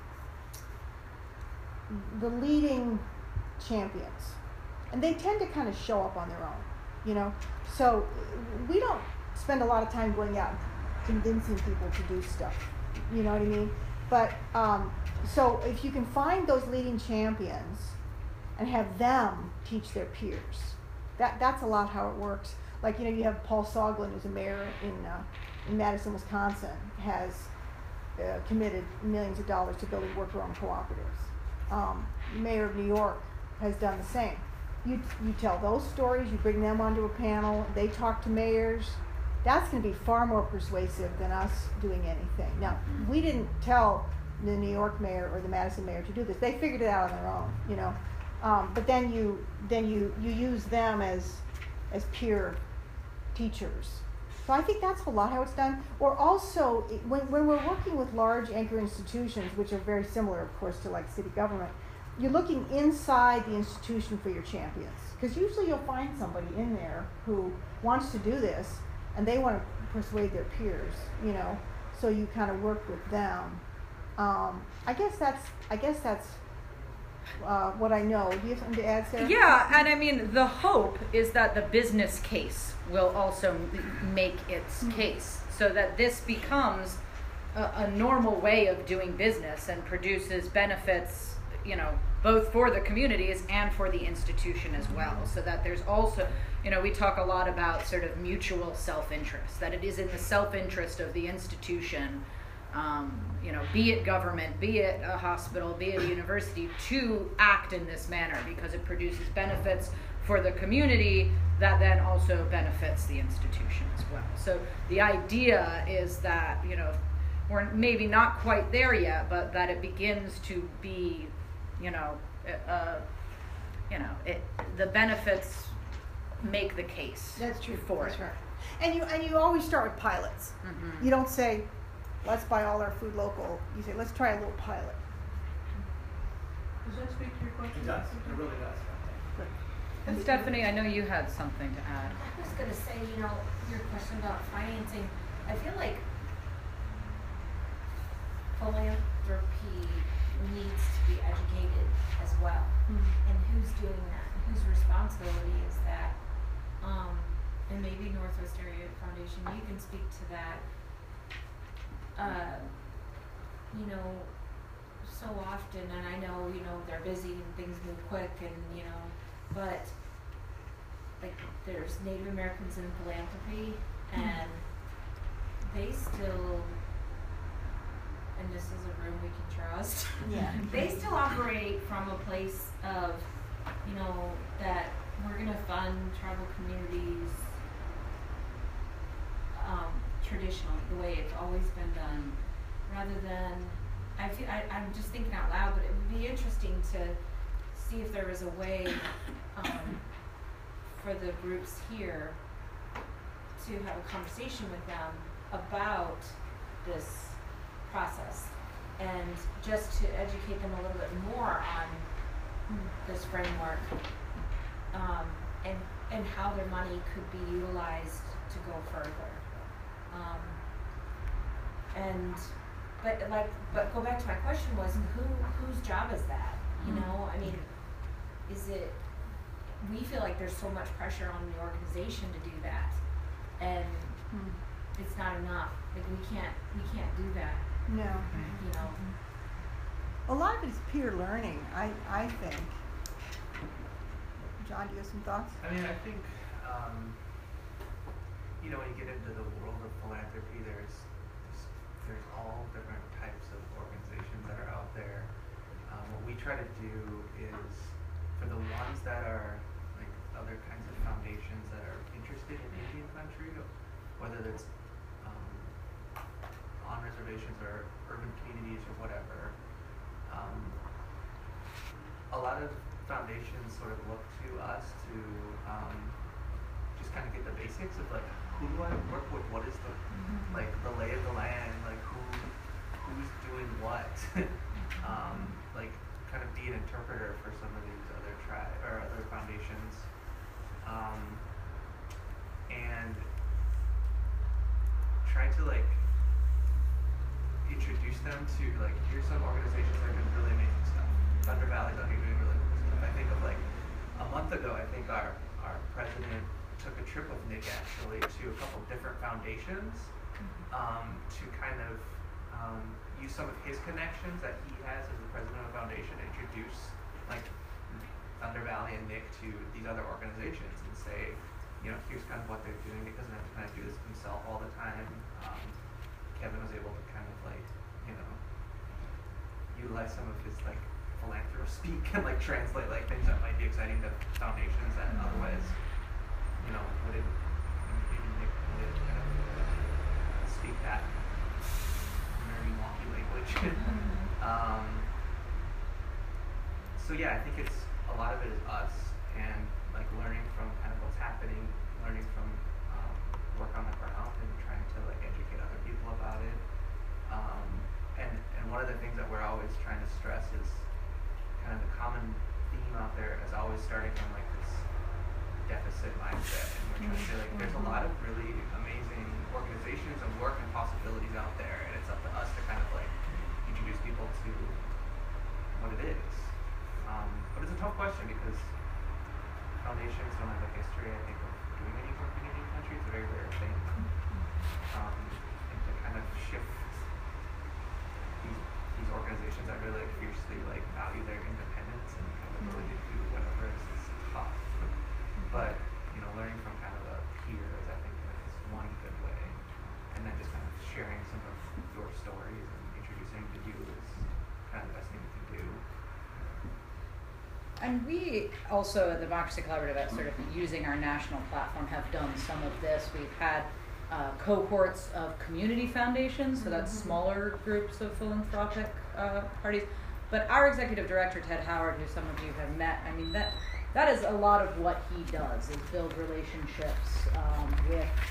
the leading champions, and they tend to kind of show up on their own, you know. So we don't spend a lot of time going out and convincing people to do stuff, you know what I mean? But um, so if you can find those leading champions and have them teach their peers, that that's a lot how it works. Like, you know, you have Paul Soglin, who's a mayor in uh, in Madison, Wisconsin, has uh, committed millions of dollars to building worker-owned cooperatives. Um, Mayor of New York has done the same. You you tell those stories, you bring them onto a panel, they talk to mayors. That's going to be far more persuasive than us doing anything. Now, we didn't tell the New York mayor or the Madison mayor to do this. They figured it out on their own, you know. Um, but then you then you, you use them as as peer teachers. So I think that's a lot how it's done. Or also, it- when, when we're working with large anchor institutions, which are very similar, of course, to like city government, you're looking inside the institution for your champions. Because usually you'll find somebody in there who wants to do this, and they want to persuade their peers, you know. So you kind of work with them. Um, I guess that's I guess that's uh, what I know. Do you have something to add, Sarah? Yeah, and I mean, the hope is that the business case will also m- make its Mhm. case, so that this becomes a, a normal way of doing business and produces benefits, you know, both for the communities and for the institution as well. So that there's also, you know, we talk a lot about sort of mutual self-interest, that it is in the self-interest of the institution, um, you know, be it government, be it a hospital, be it a university, to act in this manner, because it produces benefits for the community that then also benefits the institution as well. So the idea is that, you know, we're maybe not quite there yet, but that it begins to be, you know, uh, you know, it, the benefits make the case. That's true. For That's it. right. And you and you always start with pilots. Mhm. You don't say, let's buy all our food local. You say, let's try a little pilot. Does that speak to your question? It does, it really does. And Stephanie, I know you had something to add. I was gonna say, you know, your question about financing, I feel like philanthropy needs to be educated as well. And who's doing that? And whose responsibility is that? Um, and maybe Northwest Area Foundation, you can speak to that. Uh, you know, so often, and I know, you know, they're busy and things move quick and, you know, but like there's Native Americans in philanthropy and they still, and this is a room we can trust, Yeah. they still operate from a place of, you know, that we're gonna fund tribal communities um, traditionally, the way it's always been done, rather than, I feel, I, I'm just thinking out loud, but it would be interesting to see if there was a way um, for the groups here to have a conversation with them about this process and just to educate them a little bit more on this framework um, and and how their money could be utilized to go further. Um, and but like but go back to my question was who whose job is that? You know, I mean, is it we feel like there's so much pressure on the organization to do that, and Hmm. it's not enough. Like we can't we can't do that. No. You know. A lot of it is peer learning, I, I think. John, do you have some thoughts? I mean, I think, um, you know, when you get into the world of philanthropy, there's, there's, there's all different types of organizations that are out there. Um, what we try to do is, for the ones that are, like, other kinds of foundations that are interested in Indian country, whether that's um, on reservations or urban communities or whatever, um, a lot of foundations sort of look to us to um, just kind of get the basics of like who do I work with, what is the mm-hmm. like the lay of the land, like who who's doing what, um, like kind of be an interpreter for some of these other tri or other foundations, um, and try to like introduce them to like here's some organizations that are doing really amazing stuff. Thunder Valley's out here doing really cool stuff. I think of like a month ago, I think our our president took a trip with Nick actually to a couple different foundations um, to kind of um, use some of his connections that he has as the president of the foundation to introduce like Thunder Valley and Nick to these other organizations and say, you know, here's kind of what they're doing. Nick doesn't have to kind of do this himself all the time. Um, Kevin was able to kind of like, you know, utilize some of his like philanthropist speak and like translate like things that might be exciting to foundations that mm-hmm. otherwise, you know, wouldn't maybe Nick would kind of uh, speak that nerdy wonky language. um, so yeah, I think it's a lot of it is us and like learning from kind of what's happening, learning from um, work on the ground and trying to like educate other people about it. Um, and, and one of the things that we're always trying to stress is kind of the common theme out there is always starting from like this deficit mindset. And we're trying to say like there's a lot of really amazing organizations and work and possibilities out there, and it's up to us to kind of like introduce people to what it is. Um, but it's a tough question because foundations don't have a history, I think, of doing any work in Indian country. It's a very rare thing. Um, and to kind of shift these these organizations that really like fiercely like value their independence and kind of ability to do whatever is, is tough. But you know, learning from kind of a peer is, I think, is one good way. And then just kind of sharing some of your stories and introducing to you is kind of the best thing we can do. And we also at the Democracy Collaborative, at sort of using our national platform, have done some of this. We've had uh, cohorts of community foundations, so that's smaller groups of philanthropic uh, parties. But our executive director, Ted Howard, who some of you have met, I mean, that that is a lot of what he does, is build relationships um, with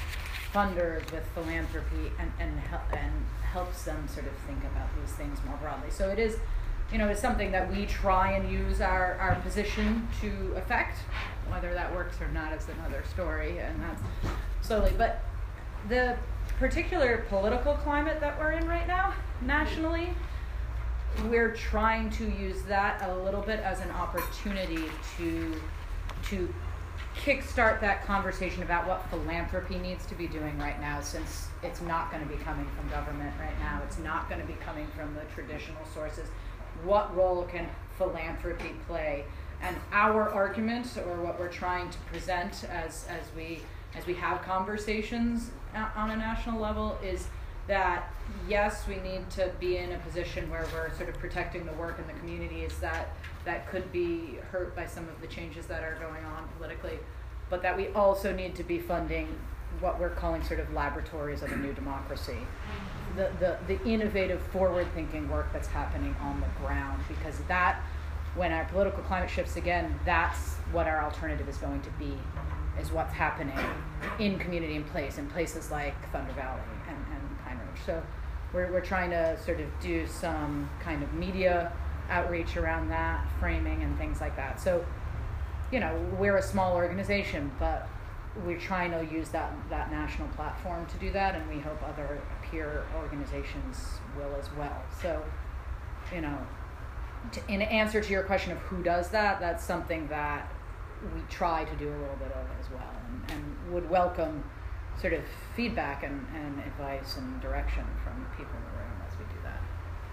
funders with philanthropy and and hel- and helps them sort of think about these things more broadly. So it is, you know, it's something that we try and use our, our position to affect. Whether that works or not is another story, and that's slowly. But the particular political climate that we're in right now, nationally, we're trying to use that a little bit as an opportunity to to kickstart that conversation about what philanthropy needs to be doing right now, since it's not going to be coming from government right now. It's not going to be coming from the traditional sources. What role can philanthropy play? And our argument, or what we're trying to present as as we as we have conversations on a national level, is that yes, we need to be in a position where we're sort of protecting the work in the communities that that could be hurt by some of the changes that are going on politically, but that we also need to be funding what we're calling sort of laboratories of a new democracy, the the, the innovative, forward-thinking work that's happening on the ground, because that, when our political climate shifts again, that's what our alternative is going to be, is what's happening in community and place, in places like Thunder Valley and, and Pine Ridge. So we're we're trying to sort of do some kind of media outreach around that, framing and things like that. So, you know, we're a small organization, but we're trying to use that that national platform to do that, and we hope other peer organizations will as well. So, you know, to, in answer to your question of who does that, that's something that we try to do a little bit of as well, and, and would welcome sort of feedback and, and advice and direction from people in the room as we do that.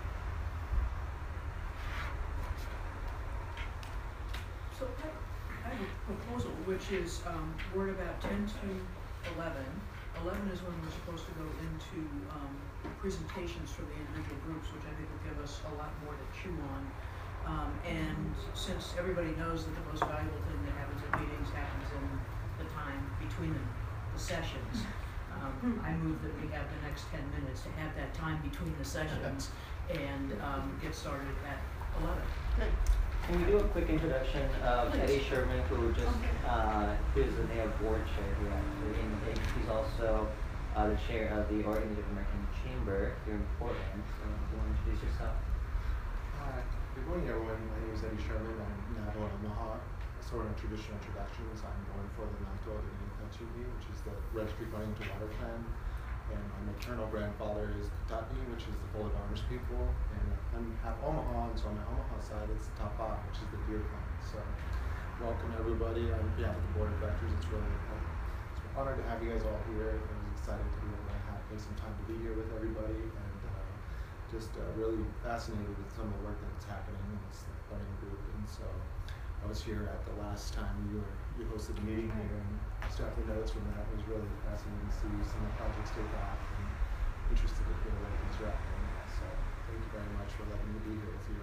So I, I have a proposal, which is, um, we're at about ten to eleven. Eleven is when we're supposed to go into, um, presentations from the individual groups, which I think will give us a lot more to chew on. Um, and since everybody knows that the most valuable thing that happens at meetings happens in the time between the, the sessions, um, I move that we have the next ten minutes to have that time between the sessions and, um, get started at eleven. Can we do a quick introduction of Eddie Sherman, who just, uh, who is the N A O board chair here actually, and he's also uh, the chair of the Oregon Native American Chamber here in Portland. So, do you want to introduce yourself? Hi, good morning everyone. My name is Eddie Sherman. I'm Navajo and Omaha. Sort of traditional introductions. I'm going for the Nanto of the Ninkachibi, which is the registry going to water plan. And my maternal grandfather is Katapi, which is the Full Farmers people. And I'm half Omaha, and so on my Omaha side, it's Tapa, which is the deer clan. So, welcome everybody. On behalf of the board of directors, it's really it's an honor to have you guys all here. I'm excited to be able to have take some time to be here with everybody, and uh, just uh, really fascinated with some of the work that's happening in this learning group. And so, I was here at the last time you were you hosted a meeting here, and extracting notes from that. It was really fascinating to see some of the projects take off, and interested to hear where things are happening. So thank you very much for letting me be here with you.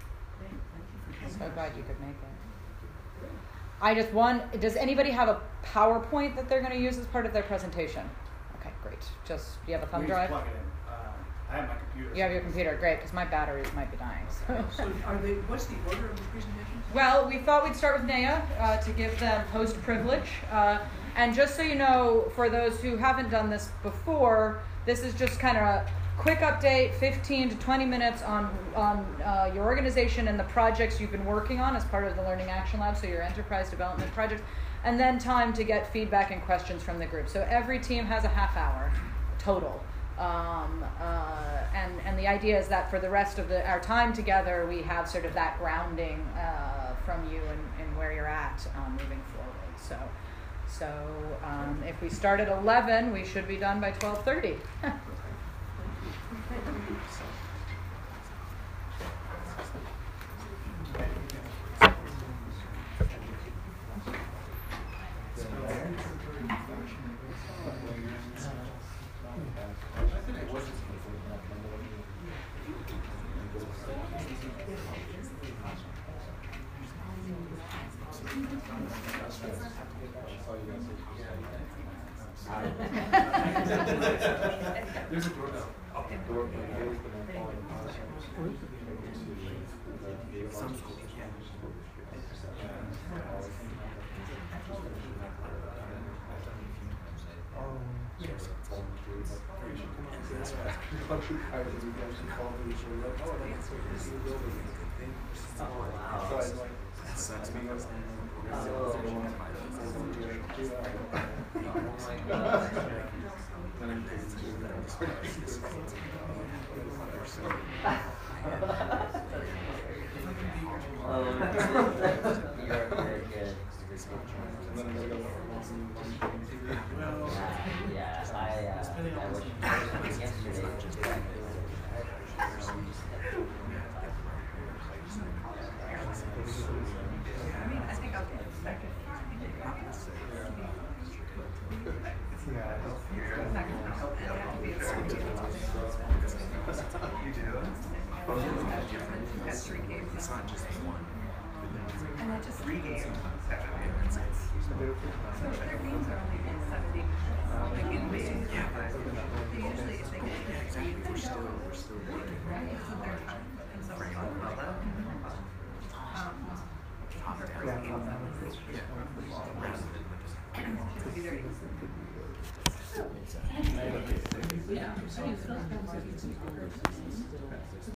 I'm so glad you could make it. I just want, does anybody have a PowerPoint that they're going to use as part of their presentation? Okay, great. Just, do you have a thumb We drive? just plug it in. Uh, I have my computer. You have your computer, great, because my batteries might be dying. So. So are they, what's the order of the presentations? Well, we thought we'd start with N A A uh, to give them host privilege. Uh, and just so you know, for those who haven't done this before, this is just kind of a quick update, fifteen to twenty minutes on, on uh, your organization and the projects you've been working on as part of the Learning Action Lab, so your enterprise development projects, and then time to get feedback and questions from the group. So every team has a half hour total. Um, uh, and, and the idea is that for the rest of the, our time together, we have sort of that grounding uh, from you and, and where you're at um, moving forward. So, so um, if we start at eleven, we should be done by twelve thirty. There's a doorbell. Up the door. Some schools. Um, yes. actually, I was, we actually called me, she was like, oh, I'd like to take you to the building. Oh, wow. So I was like, that's me, that's me. Oh. So, yeah. Oh my god. Then I came to, Oh, you are very good. and then I gotta go to Yeah, yeah, I, uh, I was watching yesterday. It's not just one. And that just three games. So their games are only in seventy. Like in the yeah, they usually if they get exactly we're still we're still working. Right. So they're and so we're talking about that. Um her first game to be there. Yeah.